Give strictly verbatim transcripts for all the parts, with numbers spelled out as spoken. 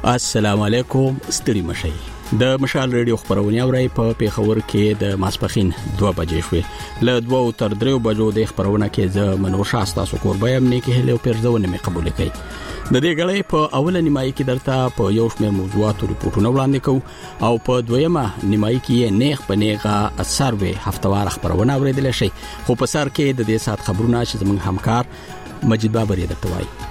السلام علیکم ستړي مشي د مشال ریډیو خبرونه اوري په پیښور کې د ماسپخین دوه بجې شوې له دوه تر درې بجو د خبرونه کې ز منور شاستا سو قربای امني کې هله پرځونه می قبول کړي د دې غړې په اوله نیمایي کې درته په یو شمېر موضوعاتو ریپورتونه وړاندې کوو او په دویمه نیمایي کې نیغ په نیغه سروي هفتوار خبرونه اوریدل شي خو په سر کې د دې سات خبرونه چې زموږ همکار مجید بابر یې درته وایي.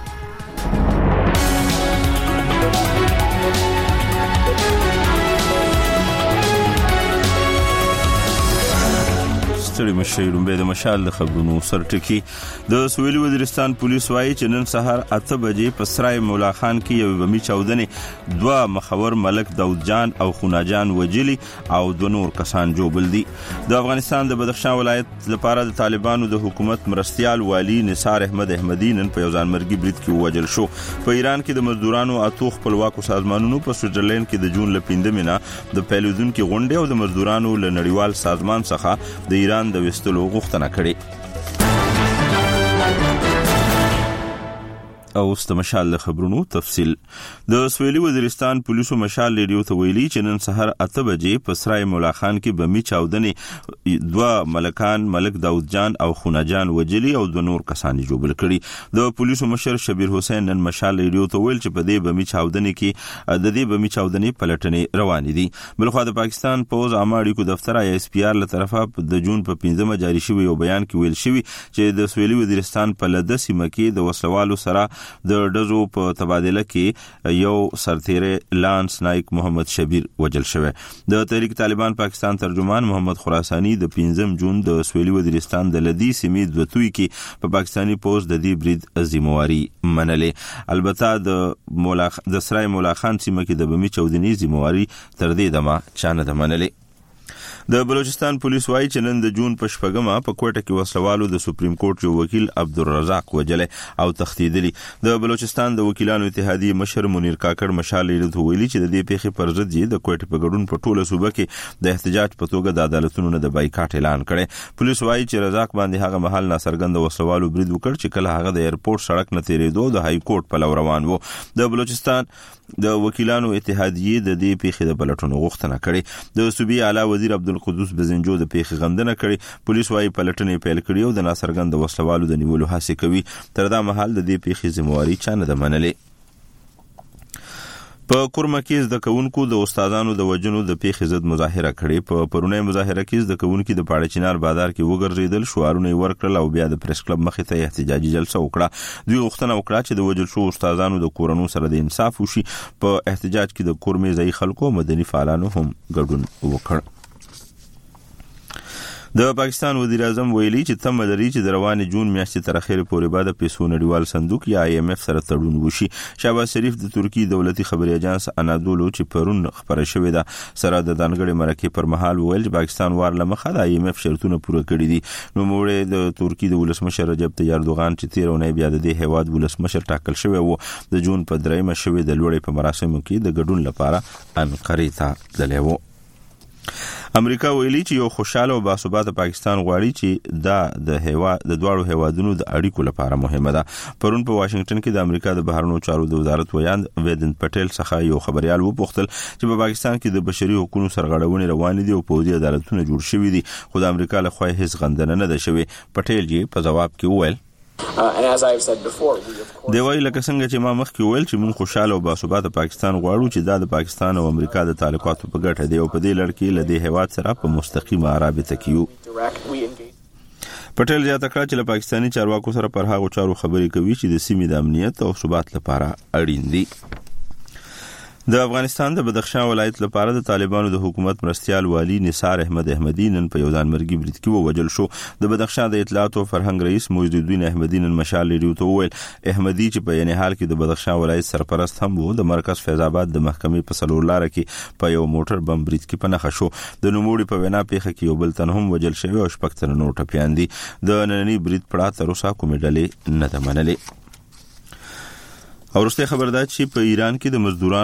ستړي مشي رومبه د مشال د خبرونو سرټکی د سویلي وزیرستان پولیس وایي چې نن سهار اته بجې په سرای مولا خان کې یو بمي چاودنې دوه مخور ملک داود جان او خونا جان وجلی او دوه نور کسان جوړ دي. د افغانستان د بدخشان ولایت لپاره د طالبانو د حکومت مرستيال والی نثار احمد احمدی نن په یوزان مرګي برید کې وجل شو. په ایران کې د مزدورانو اتو خپلواکو سازمانونو په سویټزرلند کې د جون لپیندمه نه د پیلودونکو غونډې او د مزدورانو له نړیوال سازمان څخه د ایران د وستلو غوښتنه کړې. او ست مشال خبرونو تفصیل د سویلي وزیرستان پولیسو مشال ریډیو ته ویلي چې نن سحر اته بجې په سرای مولا خان کې بمي چاودنې دوه ملکان ملک داود جان او خونا جان وجلی او دوه نور کسان جوړ کړي. د پولیسو مشر شبیر حسین نن مشال ریډیو ته ویل چې په دې بمي چاودنې کې د دې بمي چاودنې پلټنې روان دي. بلخو د پاکستان پوز عامه کو دفتر آی اس پی آر له طرفه د جون په پنځمه جاری شوی یو بیان کې ویل شوی چې د سویلي وزیرستان په لده سیمه کې د وسلوالو سره د دزو په تبادله کې یو سرتیره لانس نایک محمد شبیر وجل شوی. د تحریک طالبان پاکستان ترجمان محمد خراسانی د پنځم جون د سویلي وزیرستان د لدی سیمې د توي کې په پاکستانی پوز د دې برید ذمہواری منلې. البته د مولا د سرای مولا خان سیمه کې د بمی چودنی ذمہواری تر دې دمه چانه د منلې. د بلوچستان پولیس وایي چې نن د جون په شپږمه په کوټه کې وسلوالو د سپریم کورټ جو وکیل عبدالرزاق وجله او تختیدلی. د بلوچستان د وکیلانو اتحادیه مشر منیر کاکړ مشال لیدو ویلي چې د دې پیښې پر ضد د کوټه په ګډون په ټوله صوبه کې د احتجاج په توګه د عدالتونو نه د بایکاټ اعلان کړي. پولیس وایي چې رزاق باندې هغه محل ناڅرګند وسلوالو برید وکړ چې کله هغه د ایرپورټ سړک نه تیریدو د های کورټ په لور روان وو. د بلوچستان د وکیلانو اتحادیه د دې پیښې د پلټنو غوښتنه کړې. د صوبې اعلی وزیر عبدالقدوس بزنجو د پیښې غندنه کړې. پولیس وايي پلټنې پیل کړې او د ناڅرګند وسلوالو د نیولو هڅه کوي. تر دا مهال د دې پیښې ذمہواری چانه د منلې. په کورمه کې د کونکو د استادانو د وجنو د پیښې ضد مظاهره کړې. په پرونه مظاهره کې د کونکو د پاړه چنار بازار کې وګرځیدل شعارونه ورکړل او بیا د پریس کلب مخې ته احتجاجي جلسه وکړه. دوی غوښتنه وکړه چې د وجل شو استادانو د کورونو سره د انصاف وشي. په احتجاج کې د کورمه ځای خلکو مدني فعالانو هم ګډون وکړ. د پاکستان وزیر اعظم ویلي چې تم لري چې د روان جون میاشتې تر اخره پورې بعد پیسو نړیوال صندوق یا آی ایم ایف سره تړون وشي. شهباز شریف د ترکی دولتي خبري اژانس انادولو چې پرون خبره شوې ده سره د دانګړې مرکه پر مهال ویل چې پاکستان وار لمخه د آی ایم ایف شرطونه پوره کړی دي. نو موږ د ترکی د ولسمشر رجب طیب اردوغان چې تیرونه بیا د هیواد ولسمشر ټاکل شوی وو د جون په دریمه شوی د لوړې په مراسمو کې د ګډون لپاره انقره ته تللی وو. امریکا ویلي چې یو خوشاله او باثباته پاکستان غواړي چې دا د هوا د دوړو هوادونو د اړیکو لپاره مهمه ده. پرون په واشنگټن کې د امریکا د بهرنیو چارو د وزارت ویان ویدن پټیل څخه یو خبريال وپوښتل چې په پاکستان کې د بشري حقوقو سرغړونې روان دي او پوځي عدالتونه جوړ شوي دي خو د امریکا له خوا هیڅ غندنه نه ده شوې. پټیل یې په جواب کې وویل Uh, and as I've said before, we of course دی وایي لکه څنګه چې ما مخکې ویل چې موږ خوشاله او باثباته پاکستان غواړو چې دا د پاکستان او امریکا د تعلقاتو په ګټه دی او په دې لړ کې له دې هیواد سره په مستقیمه رابطه کې یو. پټیل زیاته کړه چې له پاکستاني چارواکو سره پر هغو چارو خبرې کوي چې د سیمې د امنیت او ثبات لپاره اړین دي. د افغانستان د بدخشان ولایت لپاره د طالبانو د حکومت مرستيال والی نثار احمد احمدی نن په یوزان مرګي برید کې ووجل شو. د بدخشان د اطلاعات او فرهنګ رئیس محی الدین احمدی نن مشال ریډیو ته وویل احمدی چې په یعنی حال کې د بدخشان ولایت سرپرست هم وو د مرکز فیض آباد د محکمې په سلور لار کې په یو موټر بم برید کې پنهخ شو. د نوموړي په وینا پیښه کې یو بل تن هم وجل شوی او شپږ تن نور ټپیان دي. د نننی برید پړه تر اوسه کومې ډلې نه ده منلې. او ورسته خبردار چې په ایران کې د مزدورانو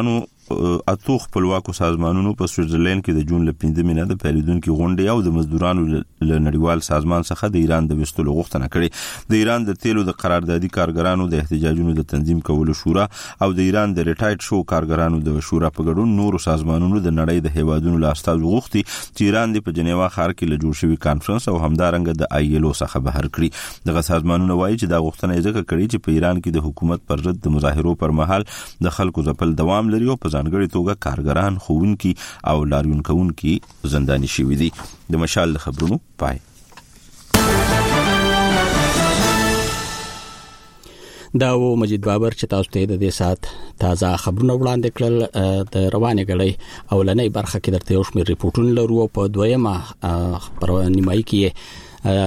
اتو خپلواکو سازمانونو په سویټزرلند کې د جون ل پنځمې نه د پیریدونکو غونډې او د مزدورانو له نړیوال سازمان څخه د ایران د وستلو غوښتنه کړې. د ایران د تیلو د قراردادي کارګرانو د احتجاجونو د تنظیم کولو شورا او د ایران د ریټایرډ شو کارګرانو د شورا په ګډون نورو سازمانونو د نړۍ د هیوادونو له استازو غوښتي چې ایران د په جنیوا ښار کې له جوړ شوی کانفرنس او همدارنګه د آی ایل او څخه بهر کړي. دغه سازمانونه وایي چې دا غوښتنه یې ځکه کړې چې په ایران کې د حکومت پر ضد د مظاهرو پر مهال د خلکو ځپل دوام لري او په ځانګړي توګه کارګران، ښوونکي او لاریون کوونکي زنداني شوي دي. د مشال خبرونو پای. دا و مجید بابر چې تاسو ته د دې سات تازه خبرونه وړاندې کړل. د روانې غړې اولنۍ برخه کې درته یو شمېر ریپورتونه لرو. په دویمه خبرنامه کې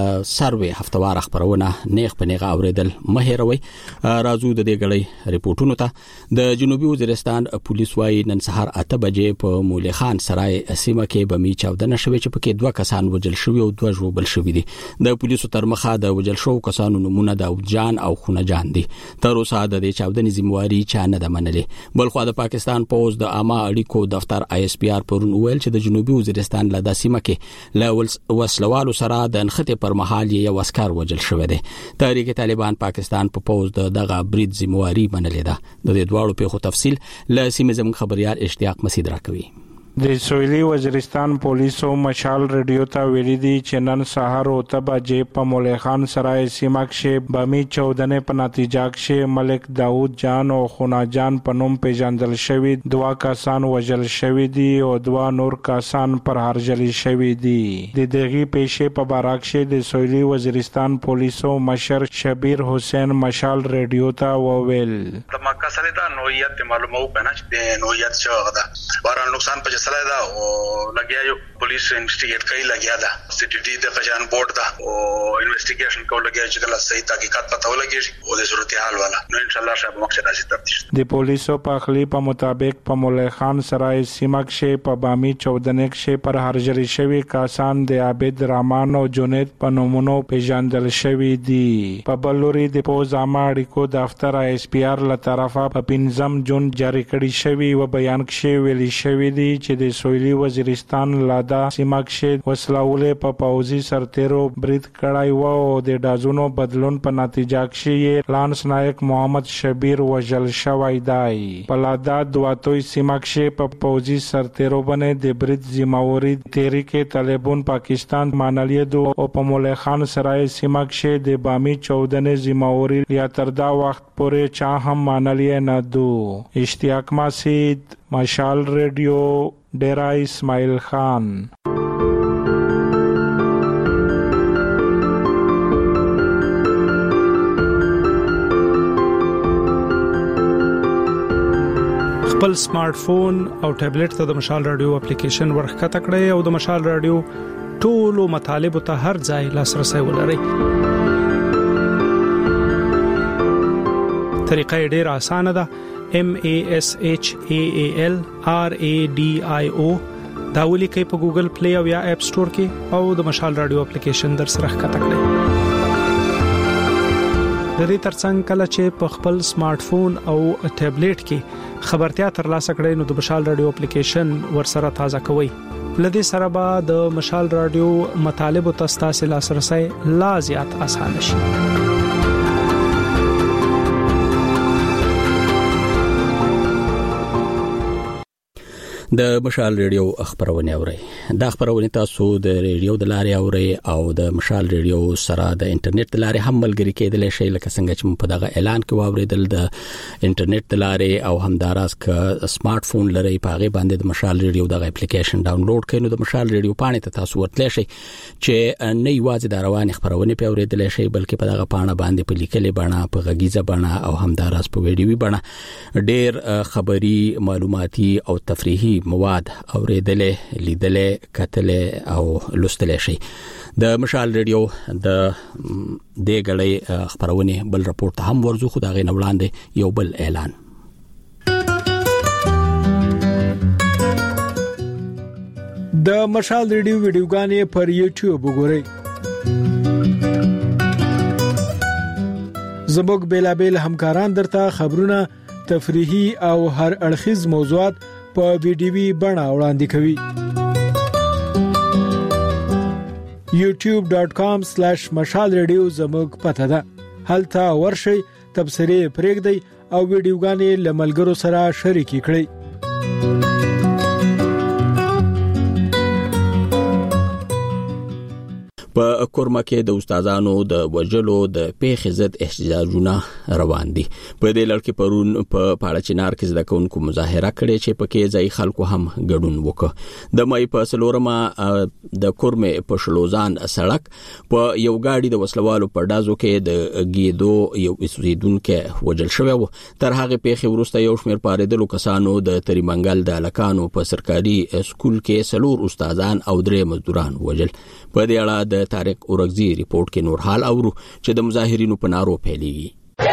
سروې هفتوار خبرونه نیغ په نیغه اوریدل مهیروي. راځو د دې غړې ریپورتونو ته. د جنوبي وزیرستان پولیس وايي نن سهار اته بجې په مولي خان سرای سیمه کې بمي چاودنه شوې چې پکې دوه کسان وژل شوي او دوه ژوبل شوي دي. د پولیسو تر مخه د وژل شوو کسانو نمونه داود جان او خونه جان دي. تر اوسه د دې چاودنې ذمہواری چا نه ده منلې. بلخو د پاکستان پوز د عامه اړیکو دفتر آی اس پی آر پرون ویل چې د جنوبي وزیرستان له د سیمه کې له وسلوالو سره د نخته پر مهال یو عسكر وژل شوی دی. تحریک طالبان پاکستان په پوز د دغه برید ذمہواری منلې ده. د دې دواړو په خو تفصیل له سیمه زموږ خبريال اشتیاق مسعود راکوي. د سویلي وزیرستان پولیسو مشال ریډیو ته ویلي دي چې نن سهار اوته بجې په مولي خان سرای سیمه کې بمي چاودنې په نتیجه کې ملک داود جان او خونا جان په نوم پیژندل شوی دوا کسان وژل شوی دي او دوا نور کسان پر هرجلی شوی دي. د دغه پیښې په باره کې د سویلي وزیرستان پولیسو مشر شبیر حسین مشال ریډیو ته وویل د مکه سره دا نوعیت معلومه و پنه چې نوعیت څه ده باران نقصان په سره دا او لګیا یو پولیس انویسټیګیټ کوي لګیا دا سی ټي ډي د قجان بورډ دا او انویسټیګیشن کوي لګیا چې کله صحیح تحقیقات پته ولګي او د صورتحال والا نو ان شاء الله شابه مقصد راځي تفتیش. د پولیسو په خلی په مطابق په مولي خان سرای سیمه کې په بامي چودنې کې پر هرجری شوی کسان د عابد رحمان او جنید په نومونو پیژندل شوی دي. په بلوري د پوزامه اړیکو دفتر آی اس پی آر له طرفه په پنځم جون جاری کړی شوی و بیان کې ویلي شوی دی چې د سویلي وزیرستان لادا سیمه کې وسلهولې په پوځي سرتیرو برید کړای و او د ډازونو بدلون په نتیجه کې لانس نایک محمد شبیر وژل شوی دی. په لادا دواتوي سیمه کې په پوځي سرتیرو باندې د برید ذمہواری تحریک طالبان پاکستان منلې دو او په مولي خان سرای سیمه کې د بامي چودنې ذمہواری یا تر دا وخت پورې چا هم منلې نه دو. اشتیاق مسعود مشال ریډیو ډیرا اسماعیل خان. خپل سمارټ فون او ټابلیټ ته د مشال رادیو اپلیکیشن ورخکته کړئ او د مشال رادیو ټولو مطالب ته هر ځای لاسرسي ولرئ. طریقه ډیره اسانه ده. M A S H A A L R A D I O دا ولیکئ په ګوګل پلی او یا اپ سٹور کې او د مشال رادیو اپلیکیشن در سره ښکته کړئ. د دې ترڅنګ کله چې په خپل سمارټ فون او ټابلیټ کې خبرتیا ترلاسه کړئ نو د مشال رادیو اپلیکیشن ورسره تازه کوئ. لدې سره به د مشال رادیو مطالب او تاسو لاسرسي لا زیات اسانه شي. د مشال ریډیو خبرونه اوري. دا خبرونه تاسو د ریډیو د لارې اوري او د مشال ریډیو سره د انټرنیټ د لارې هم ملګری کېدل شي لکه څنګه چې په دغه اعلان کې واوریدل د انټرنیټ د لارې او همداراز ک سمارټ فون لري په هغه باندې د مشال ریډیو د اپلیکیشن ډاونلوډ کړئ نو د مشال ریډیو پاڼې ته تاسو ورتلی شئ چې نه یوازې د روان خبرونه په اوریدل شي بلکې په دغه پاڼه باندې په لیکلې بڼه په غږیزه بڼه او همداراز په ویډیوي بڼه ډېر خبري معلوماتي او تفریحي مواد اوریدلې لیدلې کتلې او لوستلې شي. د مشال ریډیو د دې غړې خبرونه بل راپورټ هم ورزو خو دا غي نوړاندې یو بل اعلان. د مشال ریډیو ویډیوګانې پر یوټیوب وګورئ. زموږ بیلابل همکاران درته خبرونه تفریحي او هر اړخیز موضوعات په ویډیوي بڼه وړاندې کوي. یوټیوب ډاٹ کام سلیش مشال ریډیو زموږ پته ده. هلته ورشئ، تبصرې پرېږدئ او ویډیوګانې له ملګرو سره شریکې کړئ. په کورما کې د استادانو د وجلو د پیښې ضد احتجاجونه روان دي. په دې لړ کې پرون په پاړچینار کې زده کوونکو مظاهره کړې چې پکې ځای خلکو هم ګډون وکړ. د مې په سلورمه د کورمې په شلوزان سړک په یو گاډي د وسلوالو په ډازو کې د ګیدو یو اوسیدونکو وجل شوی و. تر هغه پیښې وروسته یو شمېر پارېدلو کسانو د تریمنګل د الکانو په سرکاري سکول کې سلور استادان او درې مزدوران وجل. په دې اړه د طارق اورغزي ریپورت کې نور حال اورو چې د مظاهرینو په نارو پیلېږي.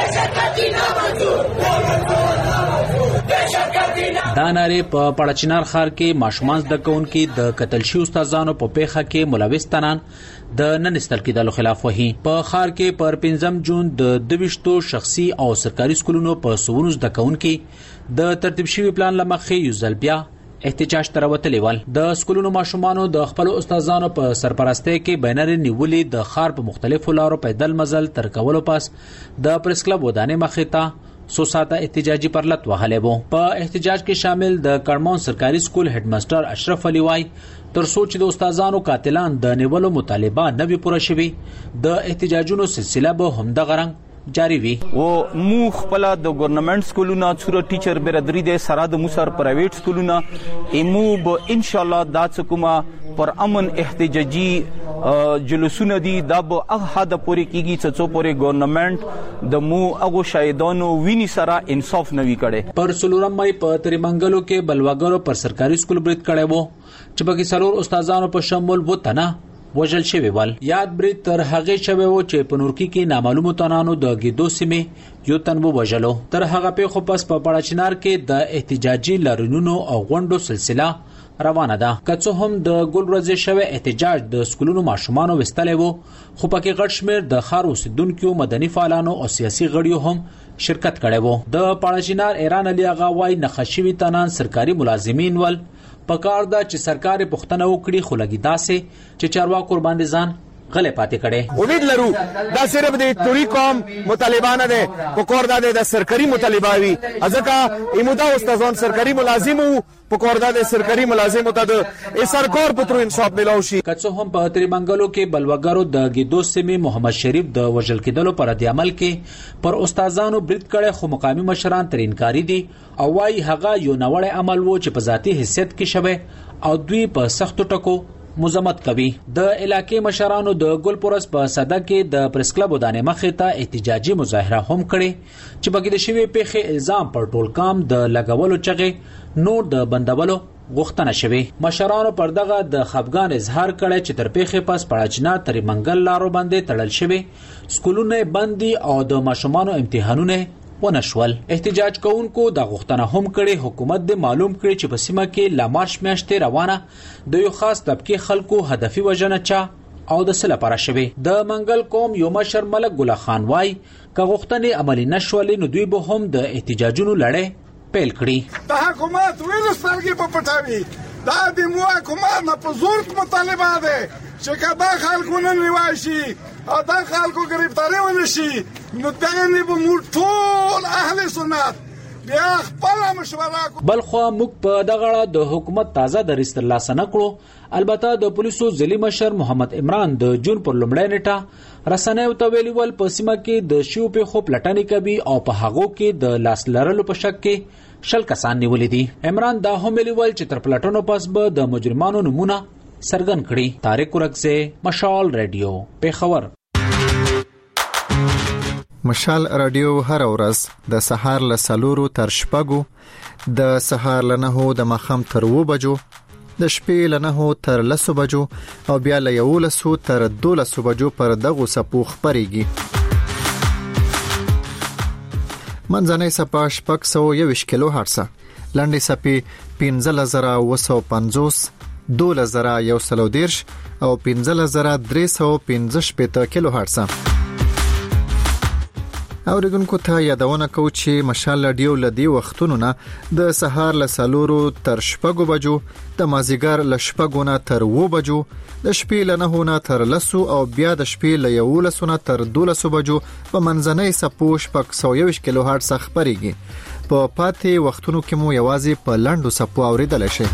دا ناره په پاړچینار ښار کې ماشومان زده کوونکي د قتل شوي استادانو په پیښه کې ملوث تنان د نن استل کېدلو خلاف وهي. په ښار کې پر پنځم جون د دویشتو شخصي او سرکاري سکولونو په سوونو زده کوونکي د ترتیب شوي پلان لمخې یو ځل بیا احتجاج تر وتلی ول. د سکولونو ماشومانو د خپل استادانو په سرپرستۍ کې بینر نیولې د ښار په مختلفو لارو پیدل مزل تر کولو پاس د پریس کلب ودانې مخې ته سو ساته احتجاجي پرلط وهلی وو. په احتجاج کې شامل د کړمون سرکاري سکول هډ ماستر اشرف علي وای تر څو چې د استادانو قاتلان د نیولو مطالبه نه وي پوره شوي، د احتجاجونو سلسله به همدغه رنګ جاری وي. او مو خپل د ګورنمنت سکولونو څوره ټیچر برادری د سره د موسر پرایویټ سکولونو ایمو به ان شاء الله د څکوما پر امن احتجاجي جلوسونه دي دا به هغه حد پورې کیږي چې څو پورې ګورنمنت د مو هغه شاهدانو ویني سره انصاف نوي کړي. پر سلورم مې په تریمنګلو کې بلواګرو پر سرکاري سکول برید کړي وو چې پکې سلور استادانو په شمول وو تنه وجل شوی ول. یاد برید تر هغه شوی و چې په نورکی کې نامعلومو تنانو د ګیدو سیمې یو تن وژلو. تر هغه پیښو پس په پاړچینار کې د احتجاجي لارونو او غونډو سلسله روانه ده. که څه هم د ګل ورځې شوی احتجاج د سکولونو ماشومانو وستلی وو، خو پکې غټ شمېر د ښار اوسیدونکو، مدني فعالانو او سیاسي غړیو هم شرکت کړی وو. د پاړچینار ایران علي اغا وای نخښوي تنان سرکاري ملازمین ول پکار دا چې سرکار پښتنه وکړي، خو لګي داسې چې چارواکو باندې ځان غلې پاتې کړي. امید لرو دا صرف د توري قوم مطالبانه ده، پکور دا د سرکاري مطالباوي ځکه ایمودا استادان سرکاري ملازمو پکور دا د سرکاري ملازمو ته د سرکار پترو انصاف ملو شي. که څه هم په تریمنګلو کې بلوګرو د ګیدو سیمې محمد شریف د وژل کېدلو پر د عمل کې پر استادانو برید کړي، خو مقامي مشران تر انکاري دي او وايي هغه یو نوړی عمل وو چې په ذاتي حیثیت کې شوی او دوی په سختو ټکو مزمت کوي. د علاقې مشرانو د ګلپورس په صدا کې د پریس کلب ودانې مخې ته احتجاجي مظاهره هم کړي چې بګې د شوی پیښې الزام پر ټول کام د لګولو چغې نور د بندولو غوښتنه شوی. مشرانو پر دغه د خفګان اظهار کړي چې تر پیښې پس پاړچینار تریمنګل لارو باندې تړل شوی، سکولونه بندي او د ماشومانو امتحانونه ونشول. احتجاج کوونکو د غوښتنه هم کړي حکومت د معلوم کړي چې په سیمه کې لا مارچ میاشتې روانه د یو خاص طبقه خلکو هدفي وژنه چا او د سله لپاره شوی. د منګل قوم یو مشر ملک ګل خان وای که غوښتنې عملی نشولې نو دوی به هم د احتجاجونو لړۍ پیل کړي. د حکومت ویل سترګې په پټاوي دا د مو حکومت نه په زور مطالبه ده چې کدا خلکو نه نیواشي او دا خلکو گرفتاری ونشي نو دغه به موږ ټول اهل سنت بیا خپل مشوره کو. بل خو موږ په دغه د حکومت تازه درس تر لاسه نکړو. البته د پولیسو ځلی مشر محمد عمران د جون پر لومړی نیټه رسنیو ته ویلي ول په سیمه کې د شیو په خو پلټنې کوي او په هغو کې د لاس لرلو په شک کې شل کسان نیولې دي. عمران دا هم ویلي ول چې تر پلټنو پس به د مجرمانو نمونه سرګن کړي. طارق اورغزي، مشال رادیو، پیښور. مشال رادیو هر ورځ د سهار له سلورو تر شپږو، د سهار له نهو د ماښام تر اوو بجو، د شپې له نهو تر لسو بجو او بیا له یولسو تر دولسو بجو پر دغو څپو خپرېږي. منځنۍ څپه شپږ سوه یوویشت کیلو هرټزه، لنډې څپې پنځلس زره اووه سوه پنځوس، دولس زره یو سل او دېرش او پنځلس زره درې سوه پنځه شپېته کیلو هرټزه. اوریدونکو ته یادونه کوم چې مشال رادیو لدی وختونو نه د سهار له سلورو تر شپږو بجو، د مازیګر له شپږو نه تر اوو بجو، د شپې له نهو نه تر لسو او بیا د شپې له یولسو نه تر دولسو بجو په منځنۍ سپو شپږ سوه یوویشت کیلو هرټز خپرېږي. په پاتې وختونو کې مو یوازې په لنډو سپو اوریدل شي.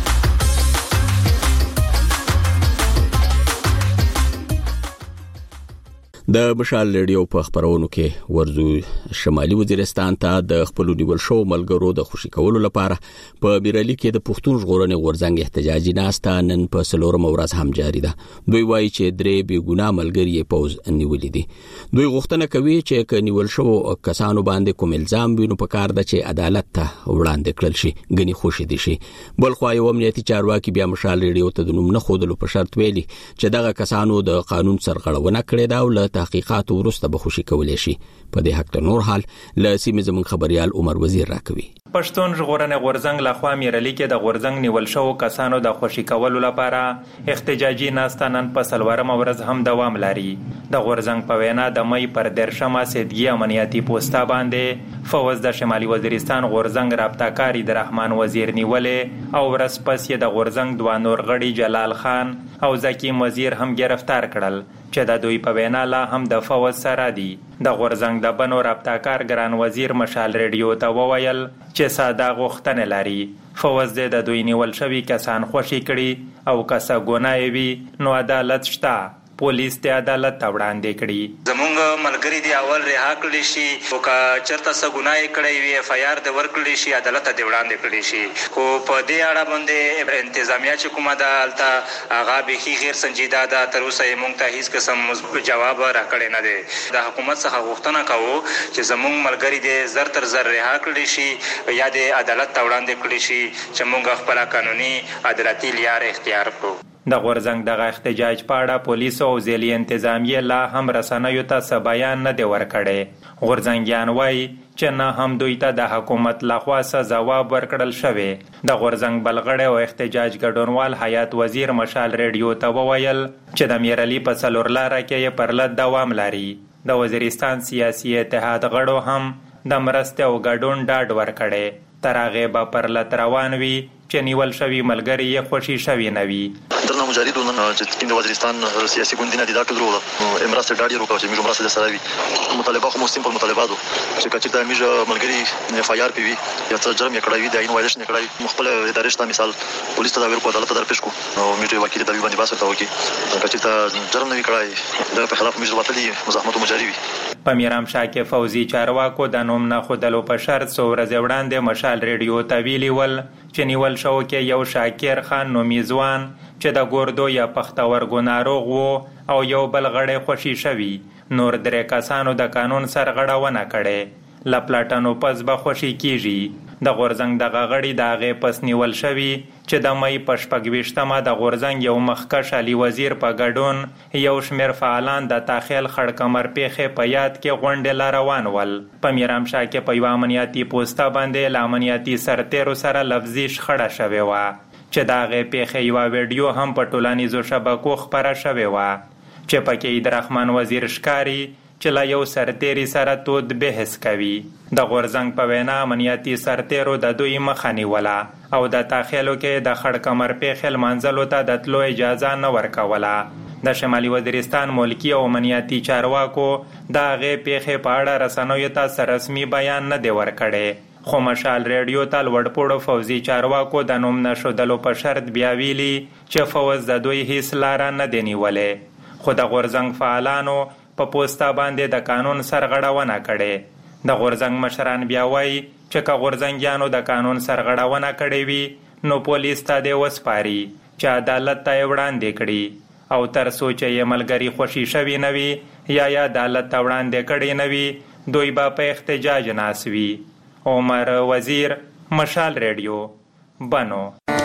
د مشال رادیو په خبرونو کې ورزو شمالي وزیرستان ته د خپل نیول شو ملګرو د خوشی کولو لپاره په بیرالي کې د پښتون ژغورنې غورځنګ احتجاجي ناسته نن په سلورم ورځ هم جاری ده. دوی وایي چې درې بیګونه ملګری یې پوز نیولې دي. دوی غوښتنه کوي چې ک نیول شو کسانو باندې کوم الزام وینو په کار ده چې عدالت ته وړاندې کړل شي، غني خوشي دي شي. بل خو یو امنیتي چارواکي بیا مشال رادیو ته د نوم نه خودلو په شرط ویلي چې دغه کسانو د قانون سرغړونه کړې ده او تحقیقات ورسته به خوشي کولای شي. په دې حق ته نور حال ل سیمه زمون خبريال عمر وزیر راکوي. پښتون ژغورنې غورځنګ لخوا میرالي کې د غورځنګ نیول شو کسانو د خوشي کولو لپاره احتجاجي ناسته نن په سلورم ورځ هم دوام لري. د غورځنګ په وینا د مې پر درشمه سیدګي امنیتي پوسټا باندې فوز د شمالي وزیرستان غورځنګ رابطه کاری د رحمان وزیر نیولې او ورځ پس یې د غورځنګ دوه نور غړي جلال خان او زکیم وزیر هم گرفتار کړل چې د دوی په وینا لا هم د فوز سره دي. د غورځنګ د بنو رابطه کار ګران وزیر مشال رادیو ته وویل چې ساده غوښتنه لري. فوز د دوی نیول شوی کسان خوشي کړي او کسه ګناه وي نو عدالت شته، پولیس ته عدالت ته وړاندې کړي. زمونږ ملګری دی اول رها کړی شي او که چرته څه ګناه کړی وي اف آی آر د ورکړی شي، عدالت ته وړاندې کړی شي. خو په دې اړه باندې انتظامیه چې کومه ده الته هغه به غیر سنجیده ده. تر اوسه یې مونږ ته هیڅ قسم جواب راکړی نه دی. د حکومت څخه غوښتنه کوو چې زمونږ ملګری دی زر تر زر رها کړی شي یا د عدالت ته وړاندې کړی شي چې مونږ خپل قانوني عدالتي لار اختیار کړو. د غورځنګ دغه احتجاج په اړه پولیس او ځلې انتظامیه لا هم رسنیو ته څه بیان نه دی ورکړی. غورځنګیان وایي چې نه هم دوی ته د حکومت لخوا څه ځواب ورکړل شوی. د غورځنګ بلغړی او احتجاج ګډونوال حیات وزیر مشال رادیو ته وویل چې د میرالي په څلور لاره کې یې پرلط دوام لري. د وزیرستان سیاسي اتحاد غړو هم د مرستې او ګډون ډاډ ورکړی. تر هغې به پرلط روان وي چې نیول شوي ملګري یې خوشي شوي نه وي. درنه مجاهدو نن چې د وزیرستان سیاسي ګوندونه د دا ټول ورو امراسته ډاډ یې وکړ چې موږ مرسته سره وي. مطالبه خو مو سیمپل مطالباتو چې کچې د موږ ملګري اف آی آر پی وي یا څه جرم یې کړی وي د عین وایلیشن یې کړی خپل ادارې شته مثال پولیس ته دا ورکو عدالت ته در پېښ کو او موږ وکیل د باندې باسه تا وکي کچې ته جرم نه وي کړی د په خلاف موږ وتلی مزاحمت مجاري وي. په میرامشاه کې فوزي چارواکو د نوم نه خودلو په شرط څو ورځې وړاندې مشال رادیو ته ویلي ول چې نیول شو کې یو شاکر خان نومي ځوان چې د ګوردو یا پښتورګو ناروغ وو او یو بل غړی خوشي شوي. نور درې کسانو د قانون سرغړونه کړې. له پلاټانو پس به خوشي کیږي. د غورځنګ دغه غړي د هغې پس نیول شوي چې د مۍ په شپږ ویشتمه د غورځنګ یو مخکښ علي وزیر په ګډون یو شمېر فعالان د تاخیل خړ کمر پیښې په یاد کې غونډې لا روان ول. په میرامشاه کې په یوه امنیتي پوسټه باندې له امنیتي سرتیرو سره لفظي شخړه شوې وه چې د هغې پیښې یوه ویډیو هم په ټولنیزو شبکو خپره شوې وه چې پکې د رحمان وزیر ښکاري چې لا یو سرتیری سره تود بحث کوي. د غورځنګ په وینا امنیتي سرتیرو د دوی مخه نیوله او د تاخیلو کې د خړ کمر پیښې لمانځلو ته د تلو اجازه نه ورکوله. د شمالي وزیرستان ملکی او امنیتي چارواکو د هغې پیښې په اړه رسنیو ته رسمي بیان نه دی ورکړی. خو مشال رادیو ته لوړپوړو فوزي چارواکو د نوم نښودلو په شرط بیا ویلي چې فوز د دوی هیڅ لاره نه دی نیولې. خو د غورځنګ فعالانو په پوسټا باندې د قانون سرغړونه کړې. د غورځنګ مشران بیا وایي چې که غورځنګیانو د قانون سرغړونه کړې وي نو پولیس ته دې وسپاري چې عدالت ته یې وړاندې کړي او تر څو چې یې ملګري خوشي شوي نه وي یا یې عدالت ته وړاندې کړي نه وي دوی به په احتجاج ناست وي. عمر وزیر، مشال رادیو، بنو.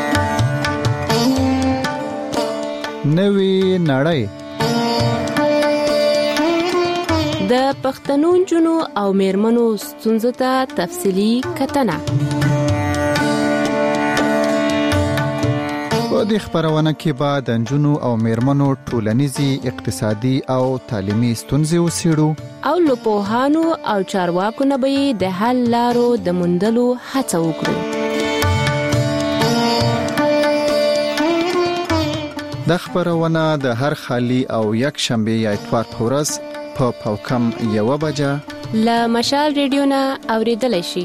نوی نړۍ د پښتنو جنو او میرمنو ستونزو ته تفصیلی کتنه. په په دې خبرونه کې به د نجونو او میرمنو ټولنیزي اقتصادي او تعلیمي ستونزې وڅېړو او له پوهانو او چارواکو نه به د حل لارو د موندلو هڅه وکړو. د خبرونه د هر خالی او یک شنبه یا اتوار په ورځ په پاوکم یو بجه له مشال ریډیو نه اوریدل شي.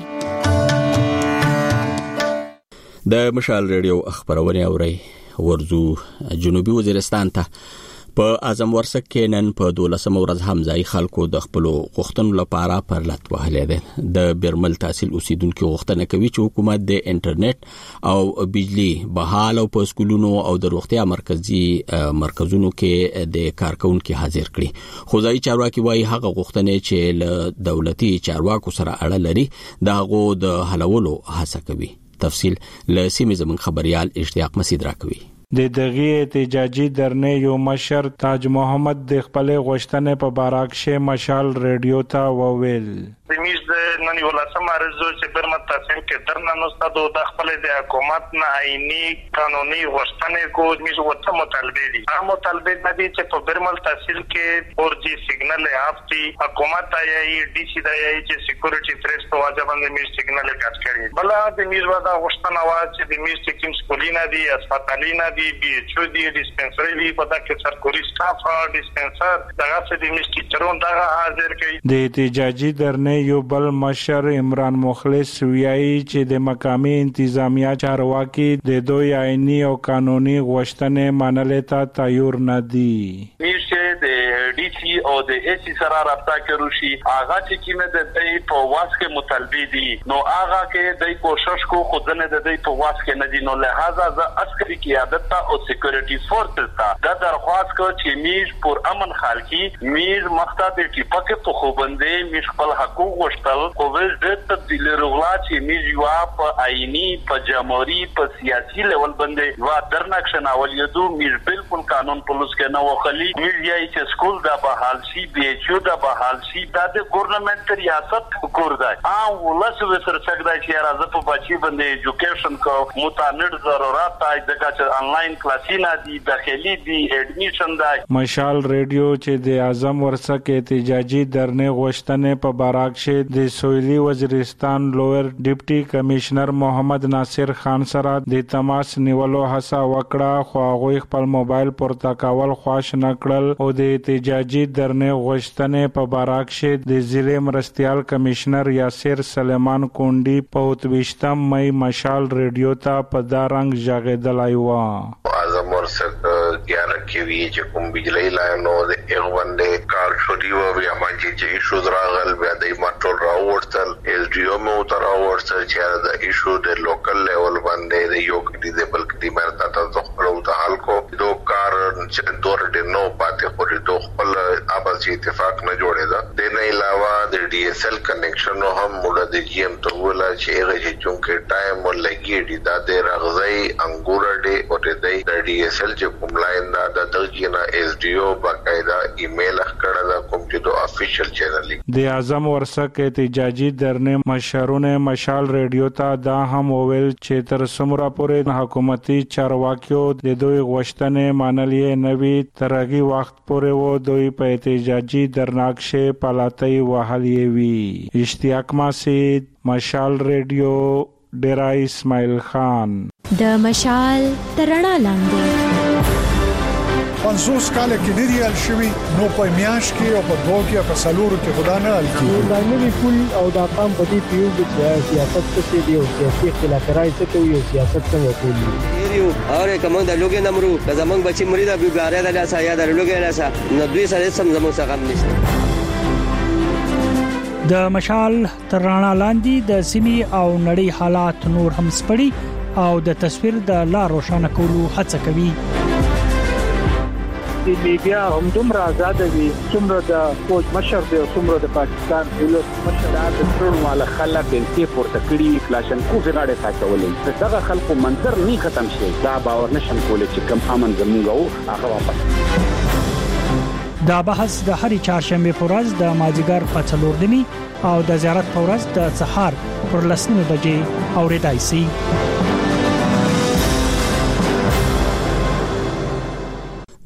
د مشال ریډیو خبرونه اوري. ورزو جنوبي وزیرستان ته په اعظم ورسک کې نن په دولسمه ورځ هم ځای خلکو د خپل غوښتنو لپاره پر لټ وهلې ده. د برمل تحصیل اوسیدونکو غوښتنه کوي چې حکومت د انټرنیټ او بجلی بحال او په سکولونو او د روغتیا مرکزي مرکزونو کې د کارکونکو حاضر کړي. خو ځای چارواکي وايي هغه غوښتنې چې له دولتي چارواکو سره اړه لري دغه د حلولو هڅه کوي. تفصیل له سیمې زمون خبريال اشتیاق مسعود راکوي. د دغه احتجاجي درنه یو مشر تاج محمد د خپل غوښتنې په باراکشه مشال ریډیو ته وویل. زميز د نن یو لاسم ارزو چې برمت تاسو کې درنه نوستادو د خپل د حکومت نه آئینی قانوني غوښتنې کو زميز وته مطالبه دي. هغه مطالبه د دې چې په برمل تحصیل کې فور جی سیګنل هافتی حکومت آیي ډي سي د آیي چې سکیورټي تھریټس په واجب باندې میز سیګنل کټ کړي. بل د میز ودا غوښتنه وا چې د میز چې کوم سکولینا دي هسپتالينا دي بي ایچ او دي ډیسپنسري دي په دغه سرکوري سټاف ډیسپنسر دغه څه د میز ټیچرون دغه حاضر کړي. د احتجاجي درنه یو بل مشر عمران مخلص ویایي چې د مقامی انتظامیه چارواکي د دوی آئینی او قانوني غوښتنې منلې ته تیار نه دي. میشه د ډي سي او د اي سي سره رابطه کړو شي هغه چې کیمه د دې په واسکه مطالبه دي نو هغه کې د کوشش کو خودنه د دې په واسکه نه دي نو لہذا ز عسکري قیادت او سکیورټي فورسز ته دا درخواست کو چې میز پر امن خالقي میز مقصد دې پکې په خوبندې میز خپل حقوق غوښتل کوویډ د تبدیل رغلا چې میز یو په آئینی په جمهوریت په سیاسي لیول باندې وا درنک شناول یدو میز بالکل قانون پولیس کې نه وخلی میز یې چې سکول دا به حال شي بي ایچ او دا به حال شي دا د ګورنمنت ریاست کور دی ا ولس وسر څنګه چې راځي په بچي باندې ایجوکیشن کو متعدد ضرورت دی دغه چې انلاین کلاسینا دي داخلي دي اډمیشن دی. مشال ریډیو چې د اعظم ورسک احتجاجي درنه غوښتنې په باراکشه د سویلي وزیرستان لویر ډیپټي کمشنر محمد ناصر خان سره د تماس نیولو هڅه وکړه خو هغه خپل موبایل پورته کول خواش نه کړل او د احتجاجي درنه غوښتنې په باراکشه د ضلع مرستيال کمشنر یاسر سلیمان کونډي په اوتويشتم مې مشال ریډیو ته په دارنګ ژغېدلای و. اعظم ورسک ګیاره کې وی چې کوم بجلی لاینو د ایغوندې کار شوی و بیا باندې چې ایشو دراغل بیا د ماټول راوړتل اس ډي او مو تر راوړتل چې د ایشو د لوکل لیول باندې د یو ډیزیبل کډی مرته تاسو خپل د حل کو دو کار چې دور د نو پاتې خوري دو خپل ابل اتفاق نه جوړېدا د نه علاوه د ډي اس ال کنیکشن هم موږ د جی ام ته ولا چې هغه چې چونکه ټایم ولګي دي دا د رغزي انګور ډي او د ډي اس ال چې کوم لاین دا د دغه اس ډي او باقاعده ایمیل کړه دا کوم چې د افیشل چینل د اعظم ورسک احتجاجي درنه مشرونه مشال ریډیو ته دا هم وویل چې تر څومره پورې حکومتي چارواکیو د دوی غوښتنې منلې نوي ترغي وخت پورې و دوی په احتجاجي درناکشه پالاتي وحلي وی. اشتیاق مسعود مشال ریډیو ډیرا اسماعیل خان. د مشال ترڼا لاندې پنځوس کال کې د ریال شوی نو په میاش کې او په دوه کې په سلورو کې خدا نه الکی دا نوی پول او دا قام په دې پیو د سیاست څخه دی او سیاسي اختلاف راځي ته یو سیاست څنګه کوي یو اوره کوم د لوګي نمرو د زمنګ بچی مرید ابو ګاره د لاسه یا د لوګي لاسه نو دوی سره سم زمو څنګه نشته. د مشال ترڼا لاندې د سیمي او نړۍ حالات نور هم سپړي او د تصویر د لار روښانه کولو هڅه کوي. د میډیا هم دومره آزاد دي څومره د فوج مشر دی څومره د پاکستان دولت مشر د ټول مال خلک د پورته کړي کلاشن کو غاړه ساتولې دغه خلکو منظر نه ختم شي دا باور نشم کولای چې کم امن زموږ هغه واپس. دا بحث د هرې چهارشنبه په ورځ د مازیګر په څلور دني او د زیارت په ورځ د سحر پر لسمه بجې اوریدای شي.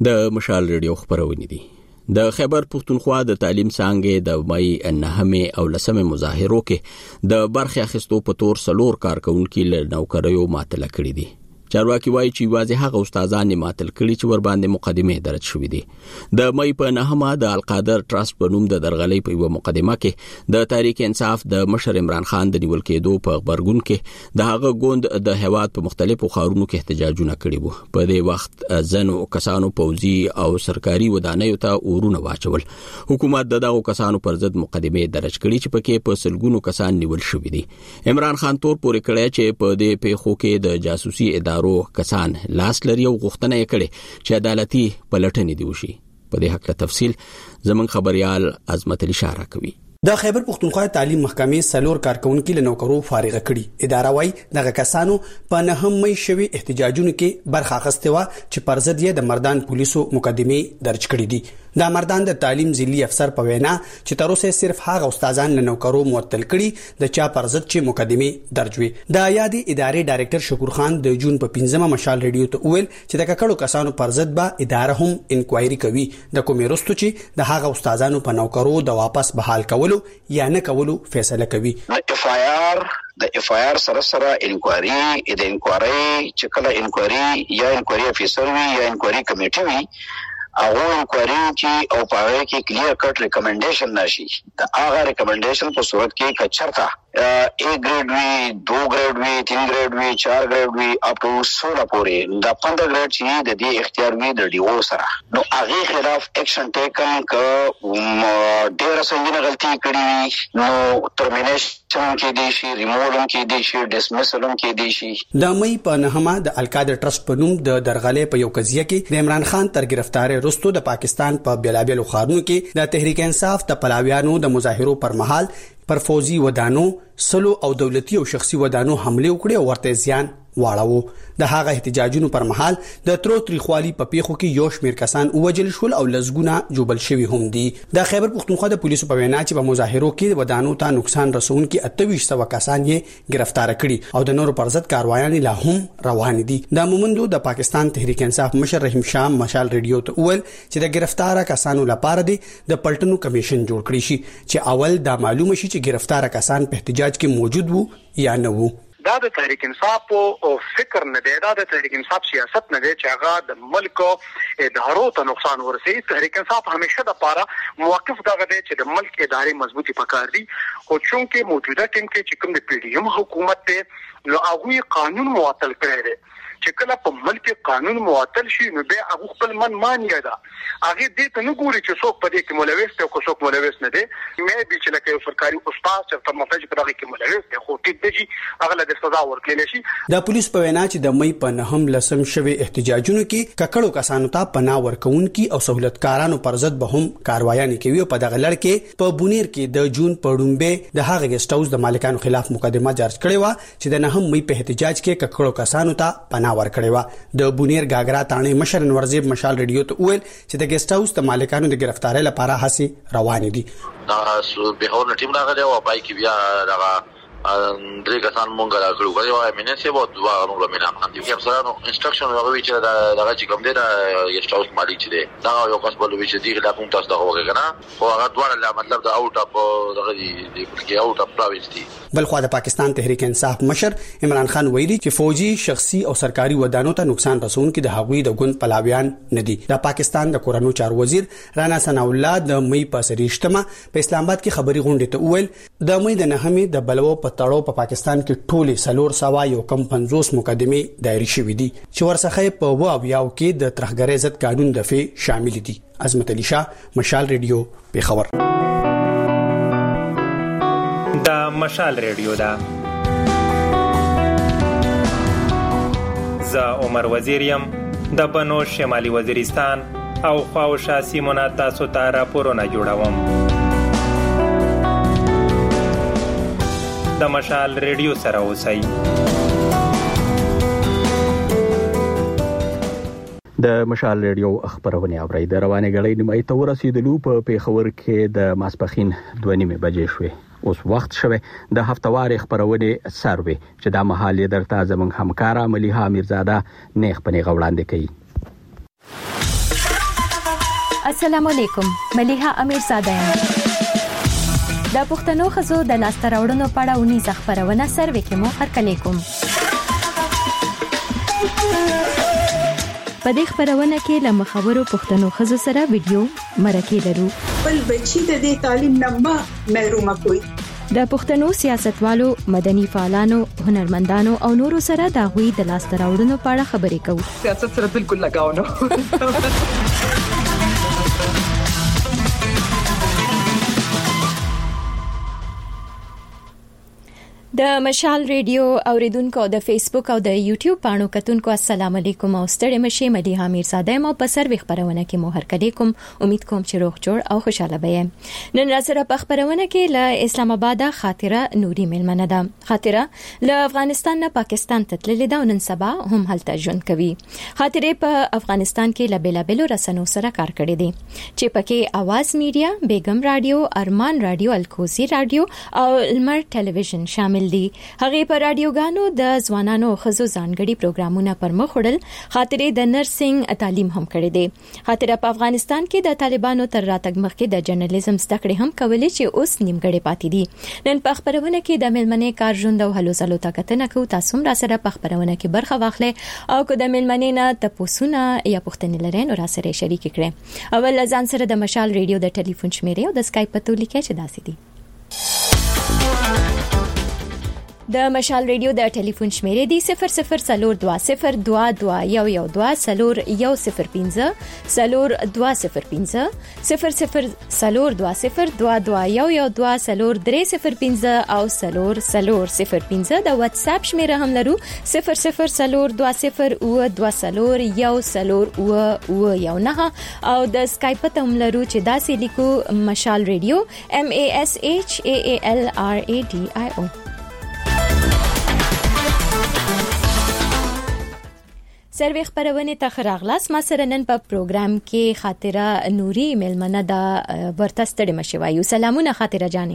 د مشال ریډیو خبرونه دي. د خیبر پختونخوا د تعلیم څنګه د مې نهمه او لسمه مظاهرو کې د برخه اخیستو په تور سلور کارکونکو له نوکریو معطل کړي دي. چارواکي وایي چې واځي هغه استادان معطل کړي چې ور باندې مقدمه درج شوې دي. د مې په نهمه د القادر ټرست په نوم د درغلې په یو مقدمه کې د تحریک انصاف د مشر عمران خان د نیول کېدو په خبرګون کې د هغه ګوند د هواد په مختلفو ښارونو کې احتجاجونه کړي وو. په دې وخت ځنو کسانو پوځي او سرکاري ودانیو ته اورونه واچول. حکومت د دغو کسانو پر ضد مقدمه درج کړي چې پکې په سلګونو کسان نیول شوي دي. عمران خان تور پورې کړی چې په دې پیښو کې د جاسوسي ادارو کسان لاس لري او غوښتنه یې کړې چې عدالتي پلټنې دی وشي. په دې حق تفصیل زمون خبريال عظمت علي اشاره کوي. د خیبر پختونخوا تعلیم محکمې سلور کارکونکو له نوکرو فارغ کړي. اداره وايي دغه کسانو په نهمه شوی احتجاجونو کې برخه اخیسته و چې پر ضد یې د مردان پولیسو مقدمه درج کړي دي. د مردان د تعلیم ضلعي افسر په وینا چې تر اوسه صرف هغه استادان له نوکرو معطل کړي د چا پر ضد چې مقدمه درج وي. د یادې ادارې ډایرکټر شکور خان د جون په پنځمه مشال ریډیو ته ویل چې د ککړو کسانو پر ضد به اداره هم انکوایري کوي. د کومې رستو چې د هغه استادانو په نوکرو د واپس بحال کولو یا نه کولو فیصله کوي. اف آی آر د اف آی آر سره سره انکوایري د انکوایري چې کله انکوایري یا انکوایري افیسر وي یا انکوایري کمیټي وي او انکوایري چې او پاره کې کلیر کټ ریکمنډیشن نشي د هغه ریکمنډیشن په صورت کې کچرتا ا ګریډ وی دو ګریډ وی تین ګریډ وی چار ګریډ وی اپ ټو سوله پورې د پندرہ ګریډ چې د دې اختیار وی د ډیو سره نو هغه خلاف اکشن ټیکن ک ډیر سنجنه غلطي کړی نو ترمینیشن کې دي شي ریموول کې دي شي ډسمسل کې دي شي. د مې په نهمه د القادر ټرست په نوم د درغلې په یو قضیه کې د عمران خان تر گرفتار وروسته د پاکستان په بیلابیلو ښارونو کې د تحریک انصاف د پلاویانو د مظاهرو پر مهال پر فوزي ودانو سلو او دولتي او شخصي ودانو حمله وکړي او ورته زیان واړو. د هغه احتجاجونو پر مهال د ترو تریخوالي په پیښو کې یو شمېر کسان ووجل شول او لزګونه جوبل شوی هم دي. د خیبر پختونخوا د پولیسو په وینا چې په مظاهرو کې ودانو ته نقصان رسونکي اته سو کسان یې گرفتار کړي او د نورو پر ضد کاروایان لا هم روان دي. د مومندو د پاکستان تحریک انصاف مشر رحیم شاه مشال ریډیو ته ویل چې د گرفتار کسانو لپاره د پلټنو کمیشن جوړ کړی شي چې اول دا معلومه شي چې گرفتار کسان په احتجاج کې موجود وو یا نه وو. دا د تحریک انصاف او فکر نه دی، دا د تحریک انصاف سیاست نه دی چې هغه د ملک ادارو ته نقصان ورسوي. تحریک انصاف همیشه د پاره موقف دغه دی چې د ملک ادارې مضبوطی پکار دي او چونکه موجوده ټیم کې چې کوم د پی ډی ایم حکومت ته نو هغه قانون معطل کړی دی چې کله په ملک قانون معطل شي نو به هغه خپل من مانیا ده هغه دې ته نه ګوري چې څوک په دې کې ملوث دی او څوک ملوث نه دی. مې به چې لکه سرکاري استاد چې په مفاجئ په دغه کې ملوث دی خو ټیټ دی هغه له سزا ورکړل شي. د پولیس په وینا چې د مې په نهم لسم شوی احتجاجونو کې ککړو کسانو ته پناه ورکوونکي او سہولتکارانو پر ضد به هم کاروایي کوي. په دغه لړ کې په بونیر کې د جون پړومبه د هغه ګسټ هاوس د مالکانو خلاف مقدمه درج کړې و چې د نهم مې په احتجاج کې ککړو کسانو ته پناه ورکړې و. د بونیر گاګرا تانه مشر انورزیب مشال ریډیو ته ویل چې د ګسټ هاوس د مالکانو د گرفتارۍ لپاره هڅې روان دي. دا به هو ټیم راغلی او پای کې بیا دغه درې کسان مونږ راغلو غواړي وای مینه سی وو دوا نو مینه هم دي چې سره انسټرکشن راغوي چې دغه چې کوم دی دا ګسټ هاوس مالک چې دی دا یو کس بل وی چې دی لا کوم تاسو دغه وګه کنه او هغه دواړه لا مطلب دا اوټ اپ دغه دی کې اوټ اپ پراوینس دی. بل خو د پاکستان تحریک انصاف مشر عمران خان ویلي چې فوجي شخصي او سرکاري ودانو ته نقصان رسونکي د هغوی د ګوند پلاویان نه دي. د پاکستان د کورونو چار وزیر رانا ثنا الله د مې په سریشتمه په اسلام آباد کې خبري غونډه ته ویل د مې د نهمه د بلوو په تړو په پاکستان کې ټولي سلور سوا یو کم پنځوس مقدمه دایري شوې دي چې ورڅخه په و او یاو کې د ترخګرۍ ضد قانون دفع شامل دي. عظمت علي شاه مشال ریډیو پیښور. دا مشال ریډیو دا زه عمر وزیریم د بنو شمالي وزیرستان او خواوشا سیمونه تاسو ته راپورونه جوړوم. د مشال ریډیو سره اوسئ. د مشال ریډیو خبرونه اورئ. د روانې غړې نیمه ته ورسېدلو په پیښور کې د ماسپخین دوه نیمه بجې شوې. اوس وخت شوه د هفتوار خبرونه سروي چې د محل درته زمونږ همکار مليها میرزاده نیخ پنې غوړاندې کوي. السلام علیکم ملیحه امیر زاده یم د پښتنو خزو د لاسته راوړنو په اړه ونیزه خبرونه سروې کې مو هرکلی کوم. په دې خبرونه کې له مخاورو پښتنو خزو سره ویډیو مرکه لرو. بل بچی د دې تعلیم نه ما محروم کوي. د پښتنو سیاستوالو، مدني فعالانو، هنرمندانو او نورو سره د غوي د لاسته راوړنو په اړه خبرې کوو. سیاست سره بالکل لگاو نه. د مشال ریډیو اوریدونکو د فیسبوک او د یوټیوب پاڼو کتونکو السلام علیکم او ستړي مشه ملیحه امیر زاده مو په سروي خبرونه کې مو هرکلی کوم. امید کوم چې روغ جوړ او خوشاله به. نن را سره په خبرونه کې له اسلام آباد خاطره نوري ملمنه ده. خاطره له افغانستان نه پاکستان ته تللې ده او نن سبا هم هلته ژوند کوي. خاطره په افغانستان کې له بیلابلو رسنیو سره کار کړی دی چې پکې आवाज میډیا، بیگم رادیو، ارمان رادیو، الکوزی رادیو او لمر ټلویزیون شامل دي. هغه په رادیوګانو د ځوانانو خزو ځانګړي پروګرامونه پر مخ وړل. خاطره د نرسنګ تعلیم هم کړې دي. خاطره په افغانستان کې د طالبانو تر راتګ مخکې د جرنالیزم زده کړې هم کولې چې اوس نیمګړې پاتې دي. نن په خبرونه کې د ملمنې کار ژوند او هلو ځلو تاکتنه کو. تاسو هم را سره په خبرونه کې برخه واخلئ او کو د ملمنې نه تاسوونه یا پوښتنې لرئ نو را سره شریک کړئ. اول ځان سره د مشال ریډیو د ټلیفون شمیره او د اسکایپ پته لیکه چې داسې دي. د مشال ریډیو د ټلیفون شمیره دی صفر صفر صفر دو صفر دو دو یو یو دو صفر یو صفر پنځه صفر دو صفر پنځه صفر صفر صفر دو صفر دو دو یو یو دو صفر درې صفر پنځه او صفر صفر صفر پنځه. د واتس اپ شمیره هم لرو صفر صفر صفر دو صفر او دو صفر یو صفر او او یو نه او د اسکایپ ته هم لرو چې داسې لیکو مشال ریډیو M A S H A A L R A D I O. سروي خبرونه ته خراغلاس ما سره نن په پروګرام کې خاطره نوري ملمنه دا ورته ستړي مشي وایو. سلامونه خاطره جاني.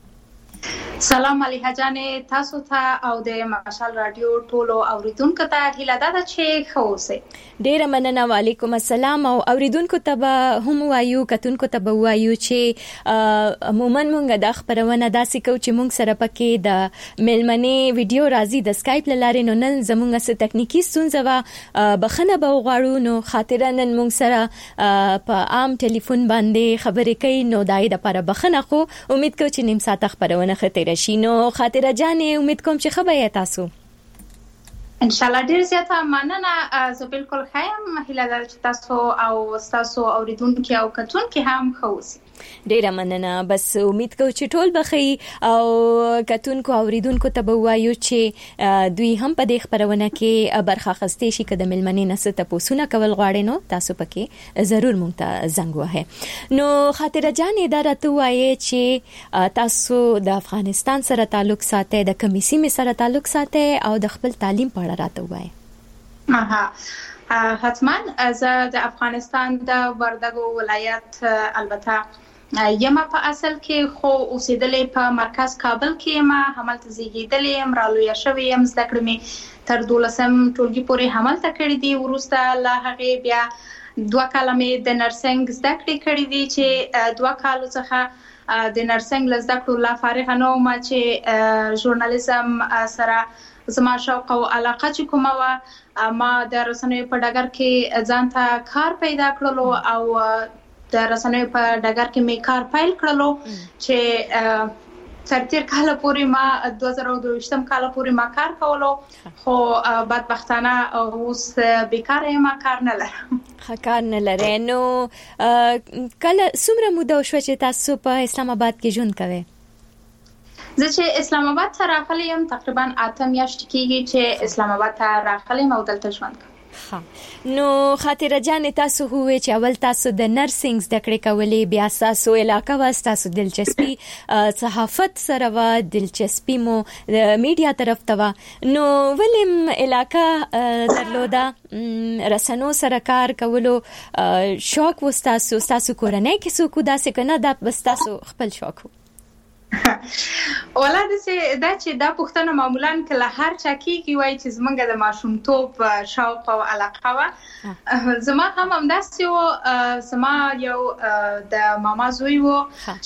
سلام ملیحه جانې، تاسو ته او د مشال رادیو ټولو اوریدونکو ته هیله ده چې ښه اوسئ. ډیره مننه. وعلیکم السلام. او اوریدونکو ته به هم وایو، کتونکو ته به وایو چې عموما مونږ د خبرونه داسې کو چې مونږ سره پکې د ملمنې ویډیو راځي د اسکایپ لارې. نو نن زمونږ څه تکنیکی ستونزه و بخنه به وغواړو. نو خاطره نن مونږ سره په عام ټلیفون باندې خبرې کوي نو دای د لپاره بخنه. خو امید کوم چې نیم ساعت خبرونه خته شینو. خاطره جانې امید کوم چې خبر یې تاسو ان شاء الله ډیر زیاته مننه. زه بالکل خایم هیله لرم چې تاسو او تاسو اوریدونکو او کتونکو هم ښه اوسئ. ډیره مننه. بس امید کوم چې ټول بخي او کتونکو اوریدونکو ته به وایو چې دوی هم په دې خبرونه کې برخه اخیستي شي. کله ملمنې نسه تاسوونه کول غواړي نو تاسو پکې ضرور مونږ ته زنګ وهه. نو خاطره جانې دا راته وایي چې تاسو د افغانستان سره تعلق ساتئ، د کمیسي می سره تعلق ساتئ او د خپل تعلیم په اړه راته وایي. اها حتما. زه د افغانستان د وردګو ولایت البته یما په اصل کې خو اوسېدلې په مرکز کابل کې ما هملته زیږېدلې ام رالویا شوې ام زده کړې مې تر دولسم ټولګي پورې هملته کړې دي. وروسته له هغې بیا دوه کاله مې د نرسنګ زده کړې کړې دي چې دوه کالو څخه د نرسنګ له زده کړو لا فارغه نه وم چې ژورنالیزم سره زما شوق او علاقه چې کومه وه. ما د رسنیو په ډګر کې ځان ته کار پیدا کړلو او د رسنیو په ډګر کې مې کار پیل کړلو چې تر تیر کال پورې ما دوه زره دوه کال پورې ما کار کولو. خو بدبختانه اوس بیکاره یم، کار نه لرم. کار نه لرئ. نو کله څومره موده شو چې تاسو په اسلام آباد کې ژوند کوئ؟ زه چې اسلام آباد ته راغلی یم تقریبا اته میاشتې کېږي چې اسلام آباد ته راغلی یم او دلته ژوند کوم. نو خاطره جان تاسو هوې چې اول تاسو د نرسنګ زده کړې کولې، بیا تاسو علاقه واست، تاسو دلچسپي صحافت سره و، دلچسپي مو میډیا طرف ته و، نو ولیم علاقه درلوده رسنو سره کار کولو شوق و تاسو؟ تاسو کورنۍ کې څوک داسې کنه دا بس تاسو خپل شوق و؟ ولادت چې دا چې دا پښتنه معمولا کله هر چا کیږي وای چې زمونږ د ماشومتوب شوق او علاقه وا زما هم همداسې و. زما یو د ماما زوی و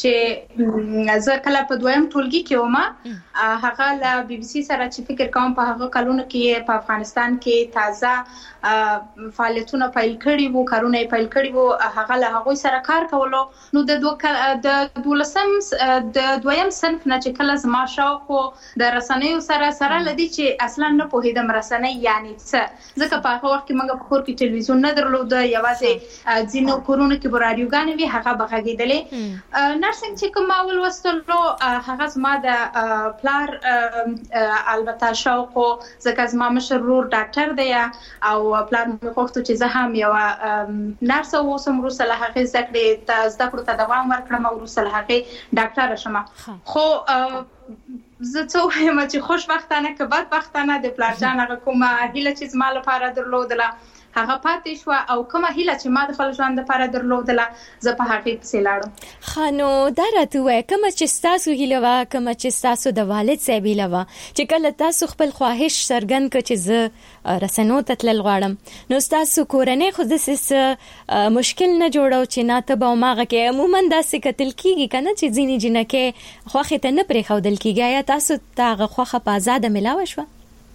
چې زه کله په دویم ټولګي کې وم، هغه له بي بي سي سره چې فکر کوم په هغه کلونو کې په افغانستان کې تازه فعالیتونه پیل کړي وو، کارونه پیل کړي وو، هغه له هغوی سره کار کولو. نو د د دولسم د دویم صنف نه چې کله زما شوق د رسنیو سره سره لدی چې اصلا نه پوهیدم رسنۍ یعنی څه، ځکه په هغه وخت کې موږ په کور کې ټلویزیون نه درلود، یوازې ځینو کورونو کې به راډیوګانې وي، هغه به غږېدلې. نرسنګ چې کوم ما ولوستلو هغه زما د پلار البته شوق، ځکه زما مشر ورور ډاکټر دی او پلار مې غوښتو چې زه هم یوه نرس اوسم، وروسته له هغې زده کړې زده کړو ته دوام ورکړم او وروسته له هغې ډاکټره شم. خو زه څه ووایم چې خوشبختانه که بدبختانه د پلار جان هغه کومه هیله چې زما لپاره درلودله هغه پاتې شوه، او کومه هیله چې ما د خپل ژوند لپاره درلودله زه په هغې پسې لاړم. ښه، نو دا راته ووایه کومه چې ستاسو هیله وه، کومه چې ستاسو د والد صاحب هیله وه چې کله تاسو خپل خواهش څرګند کړ چې زه رسنیو ته تلل غواړم، نو ستاسو کورنۍ خو داسې څه مشکل نه جوړو چې نه ته به هماغه کې عموما داسې کتل کېږي که نه چې ځینې جینکۍ خوښې ته نه پرېښودل کېږي، یا تاسو ته هغه خوښه په ازاده میلاوه شوه؟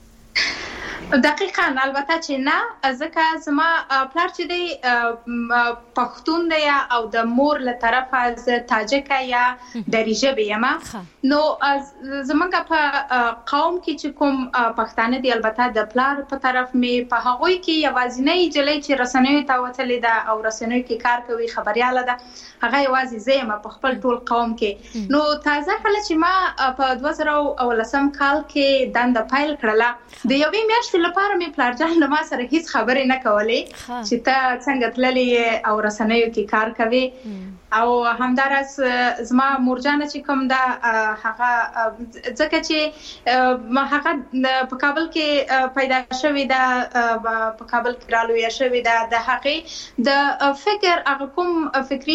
دقیقاً، البته چې نه، ځکه زما پلار چې دی پښتون دی او د مور له طرفه زه تاجکه یا دري ژبې یم. نو زمونږ په قوم کې چې کوم پښتانه دي البته د پلار په طرف مې په هغوی کې یوازینۍ نجلۍ چې رسنیو ته وتلې ده او رسنیو کې کار کوي خبریاله ده، هغه یوازې زه یم په خپل ټول قوم کې. نو تازه کله چې ما په دوه زره اولسم کال کې دنده پیل کړله، د یوې میاشتې لپاره مې پلار جان له ما سره هیڅ خبرې نه کولې چې ته څنګه تللې او رسنیو کې کار کوي. او همدارس زما مورجانه چې کوم ده هغه ځکه چې هغه په کابل کې پیدا شوې ده، په کابل کې رالویه شوې ده، د هغې د فکر هغه کوم فکري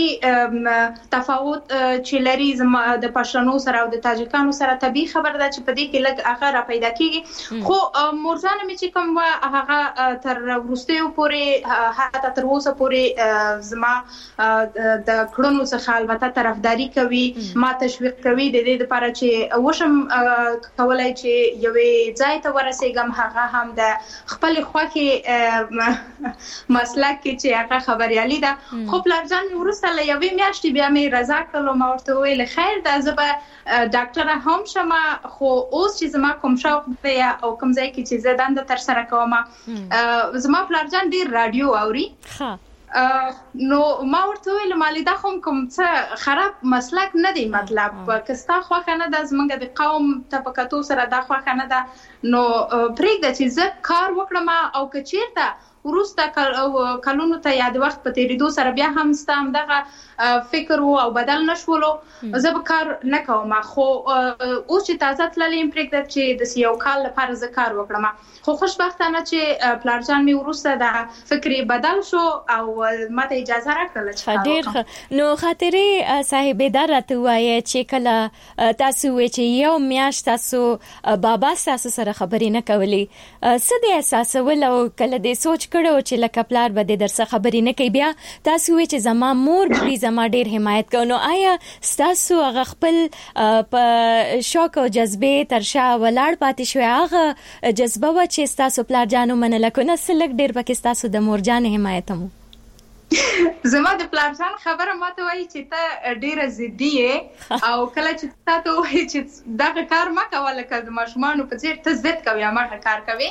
تفاوت چې لري زما د پښتنو سره او د تاجکانو سره طبیعي خبر ده چې په دې کې لږ هغه را پیدا کېږي. خو مورجانه مې چې کوم وه هغه تر وروستیو پورې حتی تر اوسه پورې زما د کړنو څخه البته طرفداري کوي، ما تشویق کوي د دې لپاره چې وشم کولای چې یوې ځای ته ورسېږم، هغه هم د خپلې خوښې مسلک کې چې هغه خبریالي ده. خو پلار جان مې وروسته له یوې میاشتې بیا مې رضا کړلو، ما ورته وویل خیر ده زه به ډاکټره هم شم، خو اوس چې زما کوم شوق دی او کوم ځای کې چې زه دنده ترسره کوم، زما پلار جان ډېر راډیو اوري. نو ما ورته ویل مالې دا خو کوم څه خراب مسلک نه دی، مطلب که ستا خوښه نه ده زموږ د قوم ته په کتو سره دا خوښه نه ده، نو پرېږده چې زه کار وکړم، او که چېرته وروسته کلونو ته یا د وخت په تېرېدو سره بیا هم ستا همدغه فکر و او بدل نه شولو، زه به کار نه کوم. خو اوس چې تازه تللی یم پرېږده چې داسې یو کال لپاره زه کار وکړم. خو خوشبختانه چې پلار جان مې وروسته د فکر بدل شو او ماته اجازه راکړله چې کار وکړم. نو خاطرې صاحبې دا راته ووایه چې کله تاسو وایئ چې یو میاشت تاسو بابا ستاسو سره خبرې نه کولې، څه دې احساسول او کله دې سوچ کړو چې لکه پلار به دې درڅه خبرې نه کوي، بیا تاسو وایئ چې زما مور به زما ډېر حمایت کوي، نو آیا ستاسو هغه خپل په شوق او جذبې تر شا ولاړ پاتې شوی هغه جذبه وه چې ستاسو پلار جانو منله، که نه څه لږ ډېر پکې ستاسو د مور جان حمایت هم و؟ زما د پلار جان خبره ماته وایي چې ته ډېره ضدي یې، او کله چې تا ته وایي چې دغه کار مه کوه لکه د ماشومانو په څېر، ته ضد کوې هماغه کار کوې.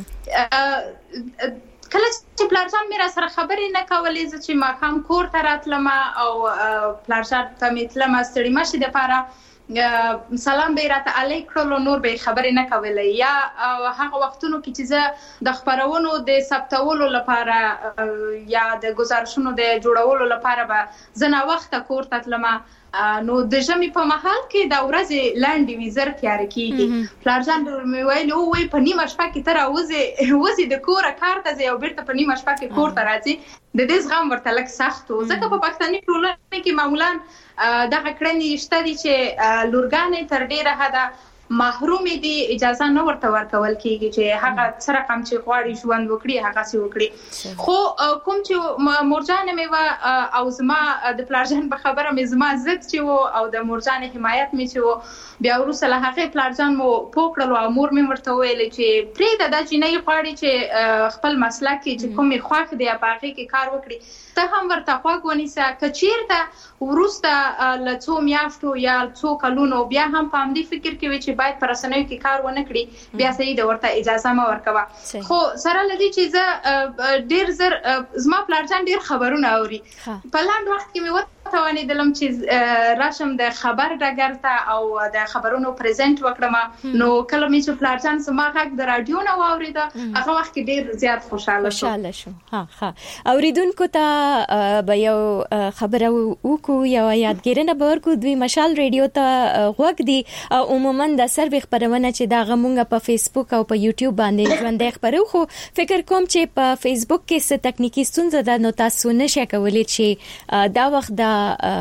کله چې پلار جان مې را سره خبرې نه کولې، زه چې ماښام کور ته راتلم او پلار جان ته مې تلم ستړي مه شي دپاره، سلام به راته علی کړلو، نور به خبرې نه کولې. یا هغه وختونو کې چې زه د خبرونو د ثبتولو لپاره یا د ګزارشونو د جوړولو لپاره به زه ناوخته کور ته تلم، نو د ژمي په محل کې د ورځې لاندې وزر تیار کیږي. پلارجان مې ویل او وی په نیمه شپه کې تر اوځي وځي د کور کار ته ځي او بیرته په نیمه شپه کې کور ته راځي. د دې زغم ورته لک سخت و ځکه په پښتني ټولنه کې معمولا دغه کړنې شته دي چې لورګانې تر ډیره حده محروم دي، اجازه نه ورته ورکول کیږي چې هغه سره کم چې غواړي ژوند وکړي هغه سي وکړي. خو کوم چې مورجان مې وا او زما د پلارجان په خبره مې زما زد چې وو او د مورجان حمایت مې چې وو بیا ورسره له هغه پلارجان مو پوکړل او مور مې ورته ویل چې پرې د جنې غواړي چې خپل مسلک کې چې کومې خوښ دی په هغه کې کار وکړي ته هم ورته خواږ ونیسه. کچیرته ورسته لڅو میاشتو یا څو کلونو بیا هم په همدې فکر کې وي چې باید پر رسنیو کې کار ونه کړي بیا صحیح د ورته اجازه ما ورکوه. خو سره لدی چې زه ډیر زر زما پلارجان ډیر خبرونه اوري. په لاند وخت کې مې وتوانې دلم چې راشم د خبر ډګر ته او د خبرونو پریزنټ وکړم. نو کله مې چې پلارجان زما غږ د رادیو نه واوریده هغه وخت کې ډیر زیات خوشاله شو. خوشاله شو. ها ها اوریدونکو ته به یو خبره وکړو یو یادګیرنه به ورکړو. دوی مشال ریډیو ته غوږ دي او عموما د سروي خبرونه چې دا غمونګه په فیسبوک او په یوټیوب باندې ژوندې خبرو. خو فکر کوم چې په فیسبوک کې څه تکنیکی ستونزه ده نو تاسو نشئ کولای چې دا وخت د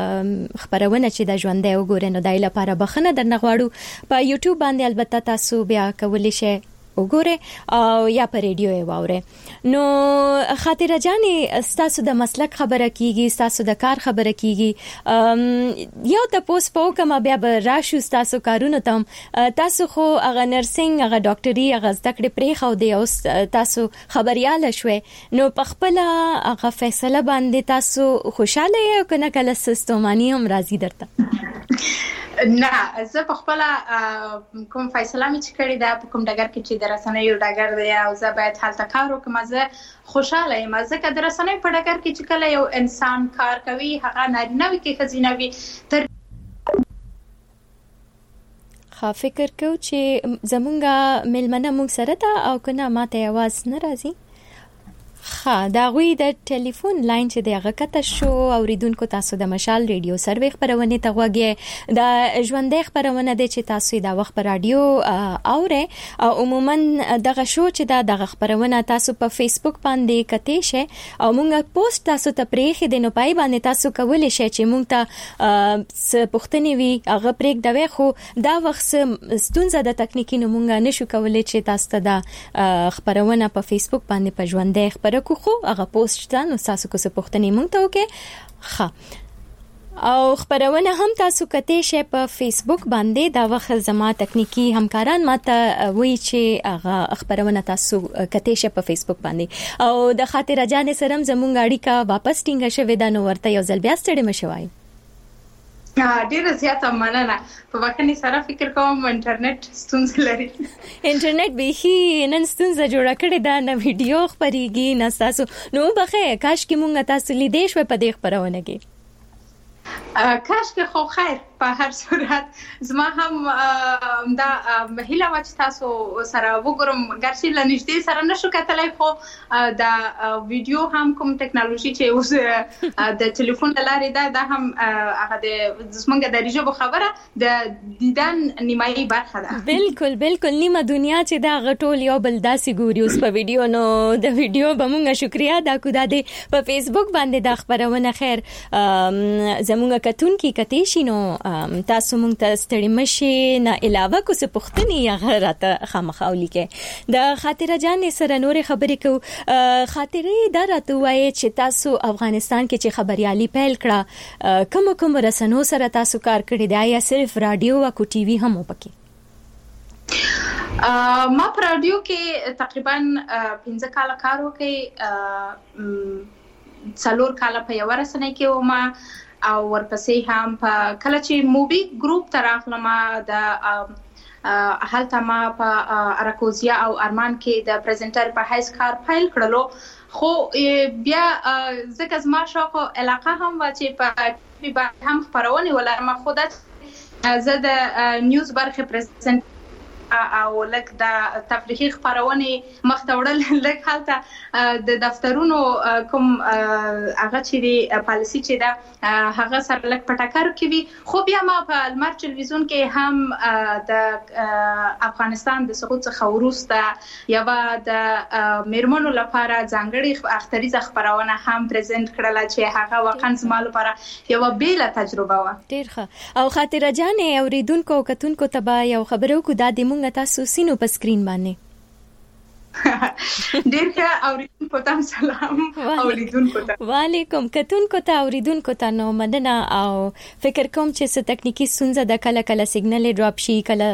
خبرونه چې د ژوندې وګورئ نو دای لپاره بخنه درنه غواړو. په یوټیوب باندې البته تاسو بیا کولای شئ وګوره او یا په ریډیو یې واوره. نو خاطره جانې ستاسو د مسلک خبره کیږي، ستاسو د کار خبره کیږي. یو د پوسټ په کومه بیا به راشو ستاسو کارونه ته. تاسو خو هغه نرسنګ هغه ډاکټري هغه زده کړې پرې خو دی او تاسو خبرياله شوي نو په خپل هغه فیصله باندې تاسو خوشاله یې کنه کله سیستمانی هم راضي درته؟ نه زه په خپل کوم فیصله مې چې کړې ده په کوم ډګر کې چې د رسنیو ډګر دی او زه باید هلته کار وکړم زه خوشاله یم. ځکه د رسنیو په ډګر کې چې کله یو انسان کار کوي هغه نارینه وي کې ښځینه وي تر خا فکر کو چې زمونږه ملمنه مونږ سره ده او کنه ماته आवाज نه راځي. خا دا غوي د ټلیفون لاین چې دغه کته شو اوریدونکو تاسو د مشال ریډیو سروي خبرونه ته غوږی د ژوندې خبرونه د چې تاسو د وخت پر رادیو اوره او عموما دغه شو چې دا دغه خبرونه تاسو په فیسبوک باندې کته شي او مونږه پوسټ تاسو ته پرېخې د نو پای باندې تاسو کولای شئ چې مونږ ته پوښتنې وي هغه پرېک دوي خو دا وخت ستونزه د تکنیکی نو مونږه نشو کولای چې تاسو ته د خبرونه په فیسبوک باندې په ژوندې خبرونه کو خو هغه پوسټ ته نو تاسو کو څه پوښتنې مونږ ته وکړه. ښه او خبرونه هم تاسو کته شي په فیسبوک باندې دا وخت زما تکنیکی همکاران ماته وایي چې هغه خبرونه تاسو کته شي په فیسبوک باندې او د خاطر جان سره زمونږ اړیکه واپس ټینګه شوه دا نو ورته یو ځل بیا ستړي مشوي. ډیره زیاته مننه. په وختنی سره فکر کوم انټرنیټ ستونزه لري. انټرنیټ به هی نن ستونزه جوړه کړې ده نه ویډیو خبريږي نه تاسو نو بخې کاش کې مونږ تاسو لیدې شو په دې خبرونه کې. کاش کې خو خیر په هر صورت زما هم دا مهله واچ تاسو سره وګورم ګرځي لنیشته سره نشو کتلای خو دا ویډیو هم کوم ټکنالوژي چې اوس د ټلیفون لارې دا دا هم هغه د زمونږ د ریجو خبره د دیدن نیمایي برخه ده. بالکل بالکل نیمه دنیا چې دا غټول یو بل داسې ګوري اوس په ویډیو نو د ویډیو به مونږه شکریا دا کو دا په فیسبوک باندې د خبرونه خیر زمونږ کتون کې کتی شینو تاسو مونږ ته ستړي مشي نه علاوه کو څه پوښتنې غیرته خامخاولي کې د خاطره جان سره نور خبرې کو خاطرې دا راته وایي چې تاسو افغانستان کې چې خبريالي پیل کړه کوم کوم رسنو سره تاسو کار کړی دی یا صرف رادیو او کو ټي وي هم وپکې؟ ما پر رادیو کې تقریبا پنځه کال کار وکړ. څلور کال په یو رسنۍ کې وم او ورپسې هم په کله چې موبي ګروپ تراخلم د حالت ما په اراکوزیا او ارمان کې د پریزنټر په هیڅ کار فایل کړلو خو بیا ځکه زما شوق علاقه هم و چې په هم خبرونه ولرم خودت زه د نیوز برخه پریزنټ او لک د تفریحي خبرونه مختوړل لک حالته د دفترونو کوم هغه چې دی پالیسی چې دا هغه سره لک پټکر کوي. خو بیا ما په المار ټلویزیون کې هم د افغانستان د سقوط څخه وروسته یو د میرمنو لپاره ځانګړي اختریزه خبرونه هم پریزنټ کړل چې هغه واقعا زما لپاره یو بیل تجربه و. ډیر ښه. او خاطر جانې اوریدونکو او کتونکو ته به یو خبرو کو د دې مونږ تاسو سینو په سکرین باندې ډیر ښه. اوریدونکو ته سلام. اوریدونکو ته وعلیکم. کتونکو ته اوریدونکو ته نو مننه او فکر کوم چې څه تکنیکی ستونزه د کله کله سیګنل ډراپ شي کله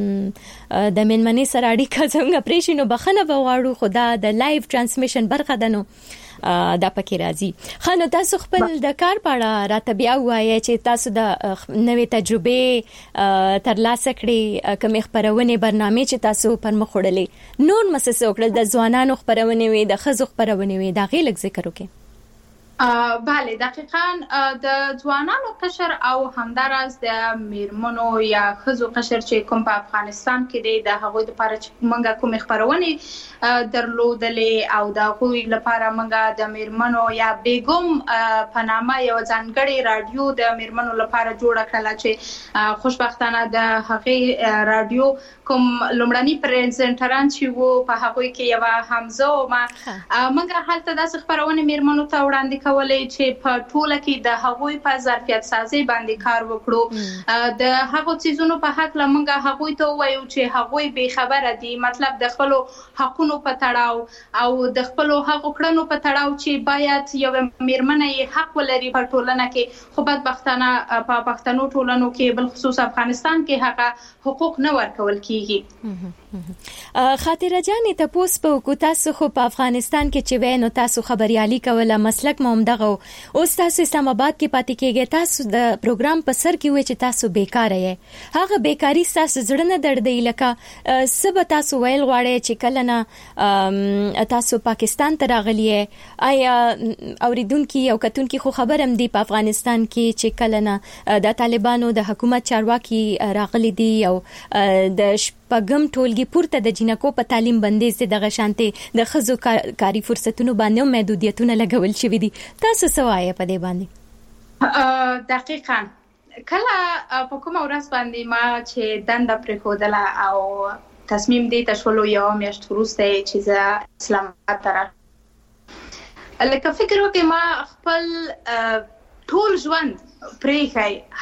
د منمنې سره اړیکه څنګه پرې شي نو بخنه به واړو. خدا د لایو ترانسمیشن برخه ده نو دا پکې راځي. خانو تاسو خپل د کار په اړه راته بیا وایي چې تاسو د نوې تجربه ترلاسه کړې کوم خبرونه برنامه چې تاسو پر مخ وړلې نور مسسه وکړل د ځوانانو خبرونه وي د خزو خبرونه وي دا غي لږ ذکر وکړئ. بله دقیقاً د ځوانانو قشر او همدارس د میرمنو یا خزو قشر چې کوم په افغانستان کې دی د هغوی لپاره چې موږ کوم خبرونه درلودلې او د هغوی لپاره موږ د میرمنو یا بیګم په نامه یو ځانګړی رادیو د میرمنو لپاره جوړ کړل چې خوشبختانه د هغې رادیو کوم لومړني پریزنټران چې وو په هغوی کې یو حمزه او ما موږ هلته داسې خبرونه میرمنو ته وړاندې کولای چې په ټوله کې د هغوی په ظرفیت سازي باندې کار وکړو. د هغو چیزونو په حق لمنګه هغوی ته وایو چې هغوی به خبره دي مطلب د خپل حقونو په تړاو او د خپل حق کړنو په تړاو چې باید یو میرمنه حق ولري په ټولنه کې. خو بدبختانه په پښتنو ټولنو کې بل خصوص افغانستان کې هغه حقوق نه ورکول کیږي. خاطر جانې تاسو په کوتا خو په افغانستان کې چې وینو تاسو خبريالي کوله مسلک مو دغه اوس تاسو اسلام آباد کې پاتې کېږئ. تاسو د پروګرام په سر کې وای چې تاسو بیکار یې هغه بیکاری تاسو زړه نه دردې لکه سبا تاسو ویل غواړئ چې کله نه تاسو پاکستان ته راغلی آیا اوریدونکو او کتونکو خو خبرم دی په افغانستان کې چې کله نه د طالبانو د حکومت چارواکي راغلي دي او د پغم ټولګي پورته د جنکو په تعلیم بندیز دغه شانته د خزو کاری فرصتونو باندې محدودیتونه لګول شوې دي. تاسو سوای په دې باندې؟ دقیقاً کله په کومه ورځ باندې ما چې دنده پرېښودله او تصمیم دې ته شولو یو میاشت وروسته چې زه اسلام آباد ته راغلم لکه فکر وکړم ما خپل ټول ژوند پرېښی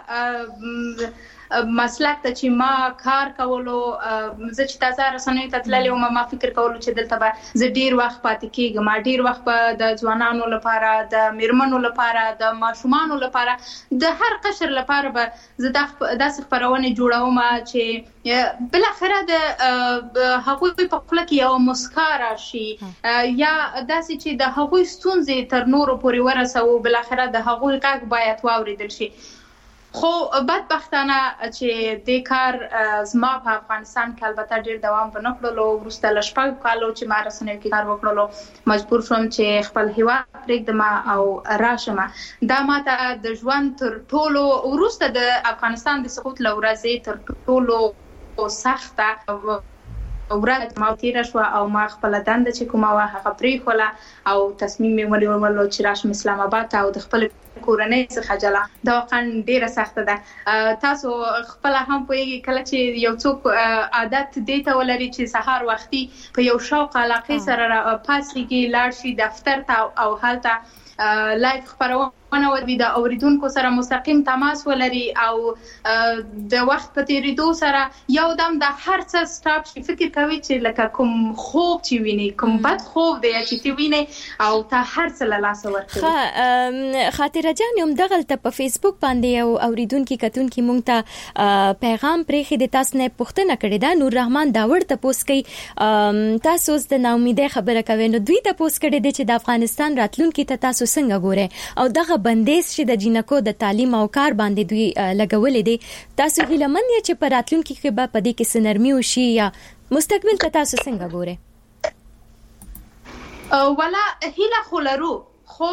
هغه مسلک ته چې ما کار کولو زه چې تازه رسنیو ته تللی وم ما فکر کولو چې دلته به زه ډیر وخت پاتې کېږم. ما ډیر وخت به د ځوانانو لپاره د میرمنو لپاره د ماشومانو لپاره د هر قشر لپاره به زه داسې خبرونه جوړوم چې بالاخره د هغوی په خپل کې یو مسکا راشي یا داسې چې د هغوی ستونزې تر نورو پورې ورسوو بالاخره د هغوی غږ باید واوریدل شي. خو بدبختانه چې د کار زما په افغانستان کې البته ډیر دوام ونه کړلو. وروسته له شپږ کالو چې ما رسنیو کې کار وکړلو مجبور شوم چې خپل هیواد پرېږدم او راشم. دا ماته د ژوند تر ټولو وروسته د افغانستان د سقوط له ورځې تر ټولو سخته ورځ ما تیر شو او ما خپل دنده چې کومه وه هغه پرېښوله او تصمیم مې ونیولو چې راشم اسلام آباد ته او د خپل کورنۍ څخه جلا. دا واقعا ډیره سخته ده. تاسو خپل هم پوهیږئ کله چې یو څوک عادت دې ته ولري چې سهار وختي په یو شوق علاقه سره پاسېږي لاړ شي دفتر ته او هلته لایف خبرونه ونوي د اوریدونکو سره مستقیم تماس ولري او د وخت په تیریدو سره یو دم د هر څه سټاپ شي فکر کوي چې لکه کوم خوب چې ویني کوم بد خوب دی چې تی ویني او ته هر څه له لاس ورکوي. خاطر جان هم دغلته په فیسبوک باندې او اوریدونکو کتونکو مونږ ته پیغام پرېخي د تاسو نه پوښتنه کړې ده. نور رحمان داور ته پوس کوي تاسو د ناامیدۍ خبره کوي نو دوی ته پوس کړي دي چې د افغانستان راتلونکي ته تاسو څنګه ګورئ او دغه بندیز چې د جنکو د تعلیم او کار باندې دوی لګولې دي تاسو هیلمن یې چې په راتلونکي کې به په دې کې سنرمي وشي یا مستقبل ته تاسو څنګه ګورئ؟ ولا هیله خو لرو خو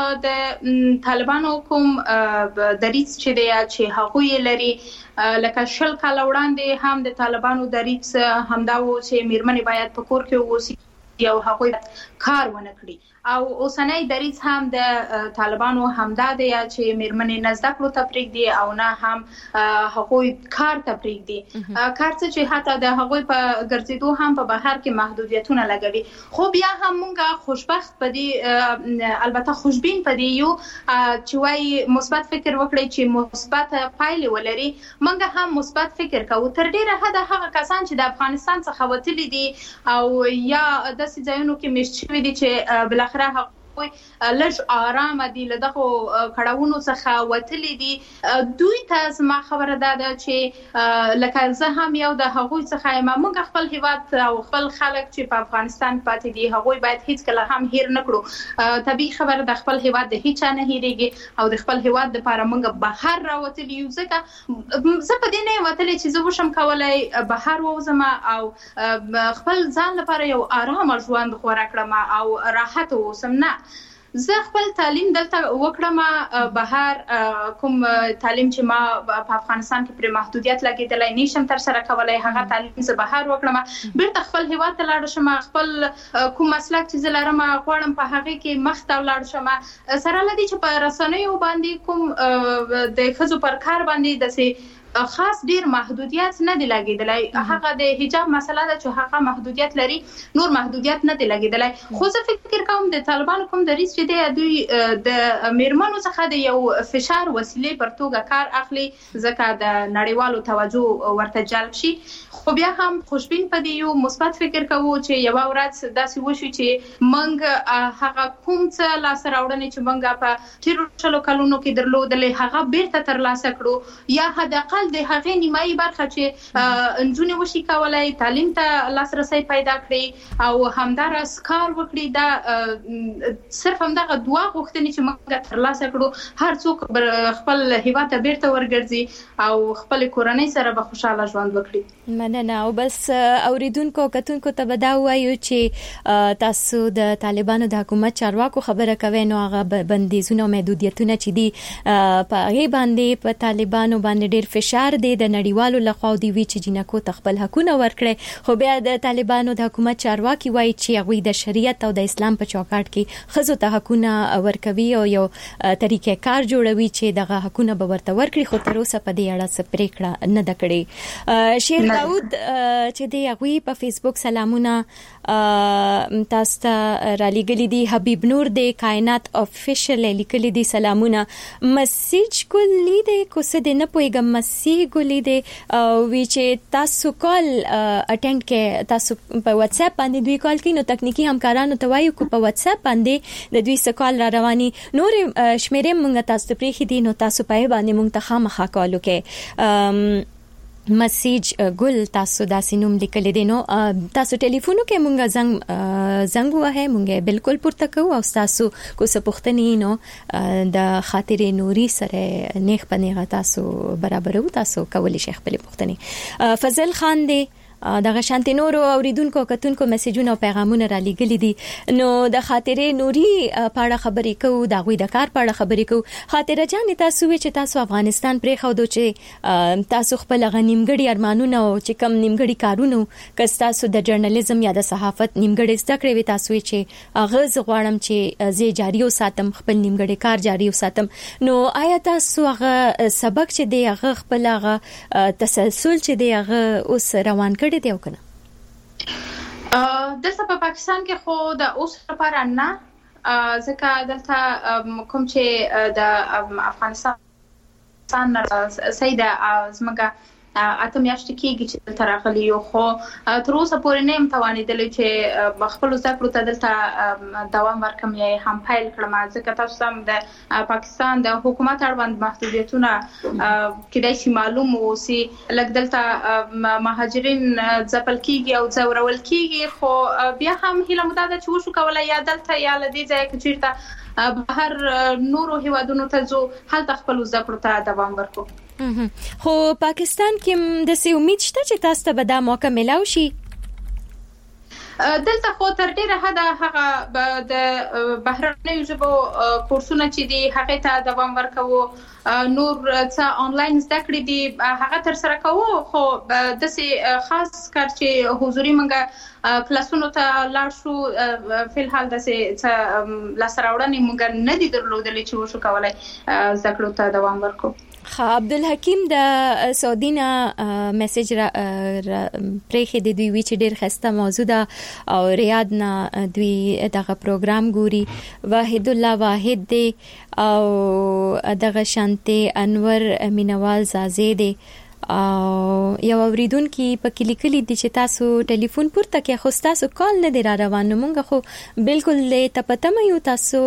د طالبانو کوم دریځ چې دی چې هغه لري لکه شل کال وړاندې هم د طالبانو دریځ همدا و چې میرمنې باید په کور کې ووسي او هغه کار ونه کړي او اوسنۍ دریځ هم د طالبانو همدا دی چې میرمنې نزد کړو تفریق دي او نه هم هغه کار تفریق دي کار چې حتی د هغه په ګرځېدو هم په بهر کې محدودیتونه لګوي خو بیا هم مونږه خوشبخت پدې البته خوشبین پدې یو چې وايي مثبت فکر وکړي چې مثبت پایلې ولري مونږه هم مثبت فکر کوو تر ډیره حد هغه کسان چې د افغانستان څخه وتلي دي او یا د سيزایونو کې مشوي دي چې بل اخره هغه لږ آرام دي لدغه کړهونو څخه وتلي دي دوی ته ما خبره ده چې لکه زه هم یو د هغوی څخه ما موږ خپل هیواد او خپل خلک چې په افغانستان پاتې دي هغوی باید هیڅ کله هم هیر نه کړو طبيعي خبره د خپل هیواد د هیڅ نه هیریږي او د خپل هیواد لپاره موږ بهر راوتلی یو ځکه زه په دې نه وتلی چې زه وشم کولای بهر ووزم او خپل ځان لپاره یو آرام ژوند خورا کړم او راحت ووسم نه زه خپل تعلیم دلته وکړم بهر کوم تعلیم چې ما په افغانستان کې پر محدودیت لګیدلای نشم تر سره کولای هغه تعلیم زه بهر وکړم بیرته خپل هیواد ته لاړ شم خپل کوم مسلک چې زلارم غواړم په هغه کې مخ ته لاړ شم سره لدی چې په رسنیو باندې کوم د خزو پر کار باندې دسه خاص ډیر محدودیت نه دی لګیدلای هغه د حجاب مسله ده چې هغه محدودیت لري نور محدودیت نه دی لګیدلای خو زه فکر کوم د طالبانو کوم د ریس چې دی دوی د میرمنو څخه د یو فشار وسیلې پر توګه کار اخلي ځکه د نړیوالو توجه ورته جلب شي خو بیا هم خوشبین پدې یو مثبت فکر کوو چې یو ورځ داسې وشي چې منګ هغه کوم څه لاس راوړنې چې منګ په تیرو شلو کلونو کې درلودلې هغه بیرته تر لاسه کړو یا حداقل د هغې نیمایي برخه چې انجونې وشي کولای تعلیم ته لاسرسی پیدا کړي او همداراز کار وکړي دا صرف همدغه دوا غوښتنې چې موږ تر لاسه کړو هر څوک خپل هیواد ته بیرته ورګرځي او خپل کورنۍ سره به خوشاله ژوند وکړي مننه او بس اوریدونکو کتونکو ته به دا وایو چې تاسو د طالبانو د حکومت چارواکو خبره کوي نو هغه بندیزونه او محدودیتونه چې دي په هغه باندې په طالبانو باندې ډیر فشار دی د نړیوالو لخوا دی وی چې جنکو تخپل حقونه ورکړي خو بیا د طالبانو د حکومت چارواکي وایي چې هغه د شریعت او د اسلام په چوکاټ کې خزو ته حقونه ورکوي او یو طریقې کار جوړوي چې دغه حقونه به ورته ورکړي خو تر اوسه په دې اړه څه پریکړه نه ده کړې شیر داود چې دی هغه په فیسبوک سلامونه تاسو ته را لګلې دي حبیب نور دی کائنات افیشل لیکلې دي سلامونه میسج کولې دي کو څه دې نه پويګم مسیح ګولې دي وی چې تاسو کال اټینډ کې تاسو په واتس اپ باندې دوی کال کینو تکنیکی همکارانو ته وایو کو په واتس اپ باندې د دوی سکال را رواني نور شمیرې مونږ تاسو ته پریخي دي نو تاسو په باندې مونږ ته خامخا کالو کې مسیج ګل تاسو داسې نوم لیکل دي نو تاسو ټلیفون کې مونږه زنګ زنګ وه مونږه بالکل پورته کوو او تاسو کو څه پوښتنې نو د خاطرې نوري سره نیخ پنیغه تاسو برابر وو تاسو کولی شي خپل پوښتنې فضل خان دی دغه شانتي نورو اوریدونکو کتونکو میسجونه او پیغامونه را لګلې دي نو د خاطرې نوري پاړه خبرې کوو د غوي د کار پاړه خبرې کوو خاطره جان تاسو چې تاسو افغانستان پرې خو دوی چې تاسو خپل غنیمګړي ارمانونه او چې کم نیمګړي کارونه کس تاسو د جرنالیزم یا د صحافت نیمګړي زده کړې وي تاسو چې اغاز غواړم چې زه جاری وساتم خپل نیمګړي کار جاری وساتم نو آیا تاسو هغه سبق چې دی هغه خپل هغه تسلسل چې دی هغه اوس روان کړی دی او کنه دلته په پاکستان کې خو د اوس لپاره نه ځکه دلته کوم چې د افغانستان سیده زمګه اته میاشتې کېږي چې تر راغلی یو خو تر اوسه پورې نه ام توانېدلې چې خپل ذکر ته دلته دوام ورکم یا هم فایل کړم ځکه تاسو هم د پاکستان د حکومت اړوند محدودیتونه کېدای شي معلوم اوسي لکه دلته مهاجرین ځپل کېږي او ځورول کېږي خو بیا هم هیله مو ده چې وشو کولای یا دلته یا لدې ځای کې چیرته بهر نورو هیوادونو ته زو هلته خپل ذکر ته دوام ورکو خو پاکستان کې د سې امید شته چې تاسو ته به دا موقع ملاوي شي دلته خو تر ډیره حد هغه د بهرنیو ژبو کورسونه چې دي هغه ته دوام ورکوو، نور څه انلاین زده کړې دي هغه تر سره کوو، خو د سي خاص کار چې حضوري منګه کلاسونو ته لاړ شو په الحال د سي لاسراوړنې منګه نه دي درلودلې چې وشو کولای زده کړو ته دوام ورکو. خا عبدالحکیم د سعودینا میسج را پرېخې د دوی وی چې ډېر خسته موضوع ده او ریاض نه دوی دغه پروګرام ګوري. واحد الله واحد دی او دغه شانتي انور مینوال زازې دی او یو اوریدونکو په کلی کلی د چې تاسو ټلیفون پورته کې خو تاسو کال نه دی را روان، مونږ خو بالکل ته پته مې یو تاسو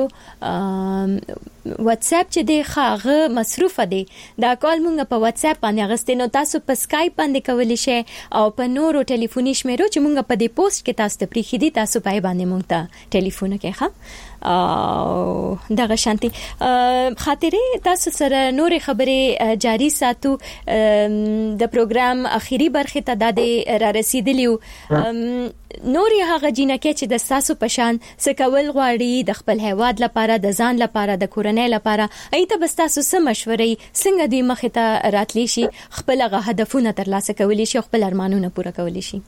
واتس اپ چې دی خاغه مصروفه دی دا کال مونږ په واتس اپ باندې غستې، نو تاسو په سکایپ باندې کولی شئ او په نورو ټلیفوني شمیرو چې مونږ په دې پوسټ کې تاسو ته پریخي دي تاسو پای باندې مونږ ته ټلیفون کې ښه او دغه شانتي خاطرې تاسو سره نورې خبرې جاری ساتو. د پروګرام اخیری برخه ته د را رسیدلیو نورې هغه جنکه چې د تاسو پشان سکول غواړي د خپل هیواد لپاره، د ځان لپاره، د کورنۍ لپاره، ایته بس تاسو سم مشورې څنګه دوی مخ ته راتلی شي خپل هغه هدفونه ترلاسه کولی شي، خپل ارمانونه پوره کولی شي.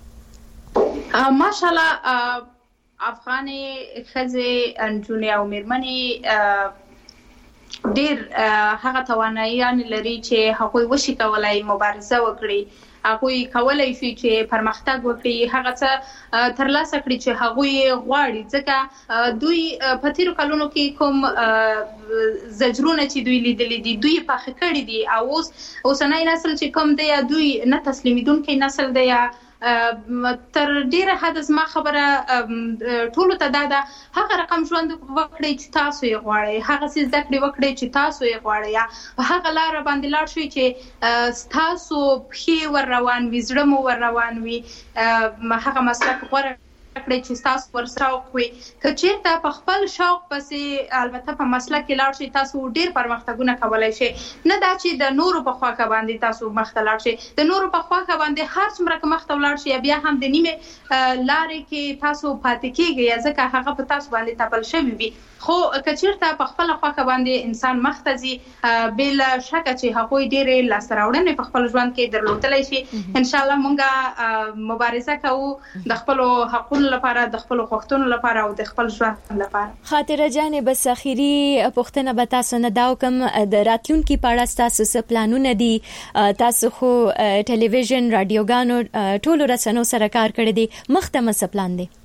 ماشاءالله افغاني خزه انجونی او میرمنې ډیر هغه توانایان لري چې هغوی وشي کولای مبارزه وکړي، هغوی کولای شي چې پرمختګ وکړي، هغه څه ترلاسه کړي چې هغوی غواړي، ځکه دوی په تیرو کلونو کې کوم زجرونه چې دوی لیدلې دي دوی په خکړې دي او اوس اوسنۍ نسل چې کوم دی دوی نه تسلیمیدونکي نسل دی. تر ډیره حد زما خبره ټولو ته دا ده هغه رقم ژوند وکړئ چې تاسو یې غواړئ، هغه څه زده کړې وکړئ چې تاسو یې غواړئ، یا هغه لاره باندې لاړ شئ چې تاسو پښې ور روان وي، زړه مو ور روان وي، هغه مسلک غوره کړئ چې تاسو ورسره وي. که چیرته په خپل شوق پسې البته په مسلک کې لاړ شئ تاسو ډیر پرمختګونه کولای شئ، نه دا چې د نورو په خواکه باندې تاسو مخ ته لاړ شئ، د نورو په خواکه باندې هر څومره مخ ته لاړ شئ بیا هم د نیمه لارې کې تاسو پاتې کیږئ ځکه هغه په تاسو باندې تپل شوی وي. خو که چیرته په خپل خواکه باندې انسان مخ ته ځي بل شک چې هغوی ډېرې لاسته راوړنې په خپل ژوند کې درلودلی شي. ان شاء الله مونږه مبارزه کوو د خپل حقوقو لپاره، د خپل غوښتنو لپاره او د خپل ژوند لپاره. خاطره جان بس اخیری پوښتنه به تاسو نه دا کوم د راتلونکي په اړه تاسو څه پلانونه دي؟ تاسو خو ټلویزیون رادیوګانو ټولو رسنیو سره کار کړی دی، مخته څه پلان دی؟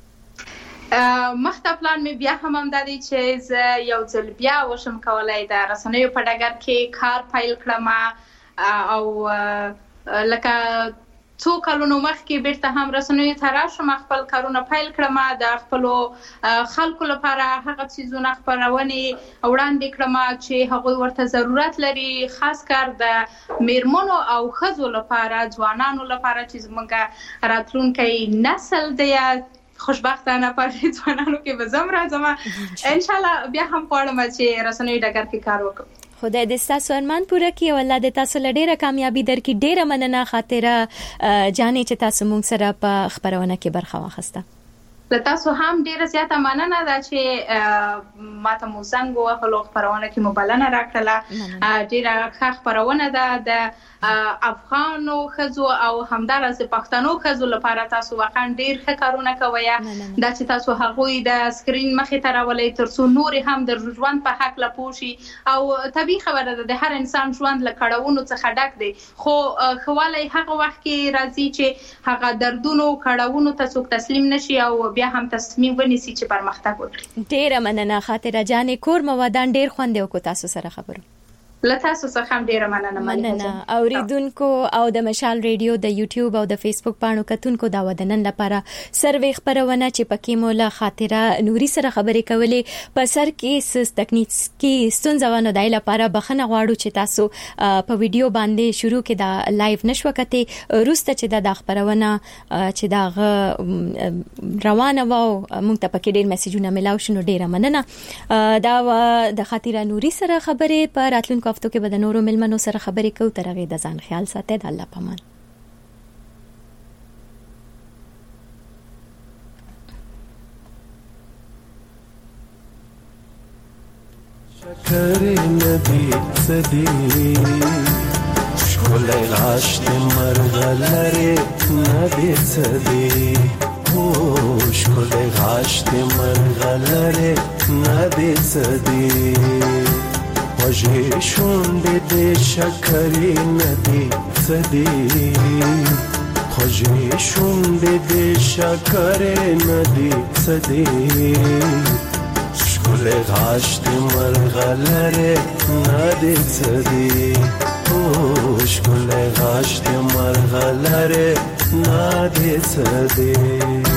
مخته پلان مې بیا هم همدا دی چې زه یو ځل بیا وشم کولای د رسنیو په ډګر کې کار پیل کړم او لکه څو کلونو مخکې بیرته هم رسنیو ته راشم خپل کارونه پیل کړم، د خپل خلکو لپاره هغه څیزونه خپرونې وړاندې کړم چې هغوی ورته ضرورت لري، خاص کار د میرمنو او ښځو لپاره، ځوانانو لپاره چې زموږ راتلونکی نسل دی. خوشبختانه په ځوانانو کې به زم راځم ان شاء الله بیا هم غواړم چې رسنیو ډګر کې کار وکړم. خدای دې تاسو ارمان پوره کړي او الله دې تاسو لډیره کامیابی درکړي. ډیره مننه خاطره جانې چې تاسو مونږ سره په خبرونه کې برخه واخیسته. له تاسو هم ډیره زیاته مننه ده چې ماته مو زنګ وهلو خبرونه کې مبلنه راکړله. ډیره ښه خبرونه ده د افغانو ښځو او همدارس پښتنو ښځو لپاره. تاسو واقعا ډیر ښه کارونه کوي دا چې تاسو هغوی د سکرین مخې ته راولئ ترڅو نور هم د ژوند په حق لا پوښي. او طبيعي خبره ده د هر انسان ژوند له کړهونو څخه ډک دی، خو خواله هغه وخت کې راځي چې هغه دردونو کړهونو ته څوک تسلیم نشي او بیا هم تصمیم ونیسي چې پرمختګ وکړي. ډیره مننه خاطره جانې، کور موادان ډیر خوند وکړو تاسو سره خبرو. لتاسو څخه هم ډیره مننه. مننه اوریدونکو او د مشال ریډیو د یوټیوب او د فیسبوک پاڼو کتونکو دا ودنن لپاره سروي خبرونه چې پکې مولا خاطره نوري سره خبرې کولې په سر کې سس تکنیکی ستونزونه دای لپاره بخنه غواړو چې تاسو په ویډیو باندې شروع کې دا لایو نشو کته روسته چې دا خبرونه چې دا روانه وو مونږ ته پکې ډیر میسجونه ملاو شنو. ډیره مننه. دا د خاطره نوري سره خبرې په راتلونکو هفتو کې به د نورو ملمنو سره خبرې کوو. تر هغې د ځان خیال ساتئ. د الله پامان. شکر ندی صدی شکل غاشت مرغلره ندی صدی شکل غاشت مرغلره ندی صدی وجه شونده ده شکری ندی صدی خوجه شونده ده شکری ندی صدی شکل غاشت مرغلره ندی صدی شکل غاشت مرغلره ندی صدی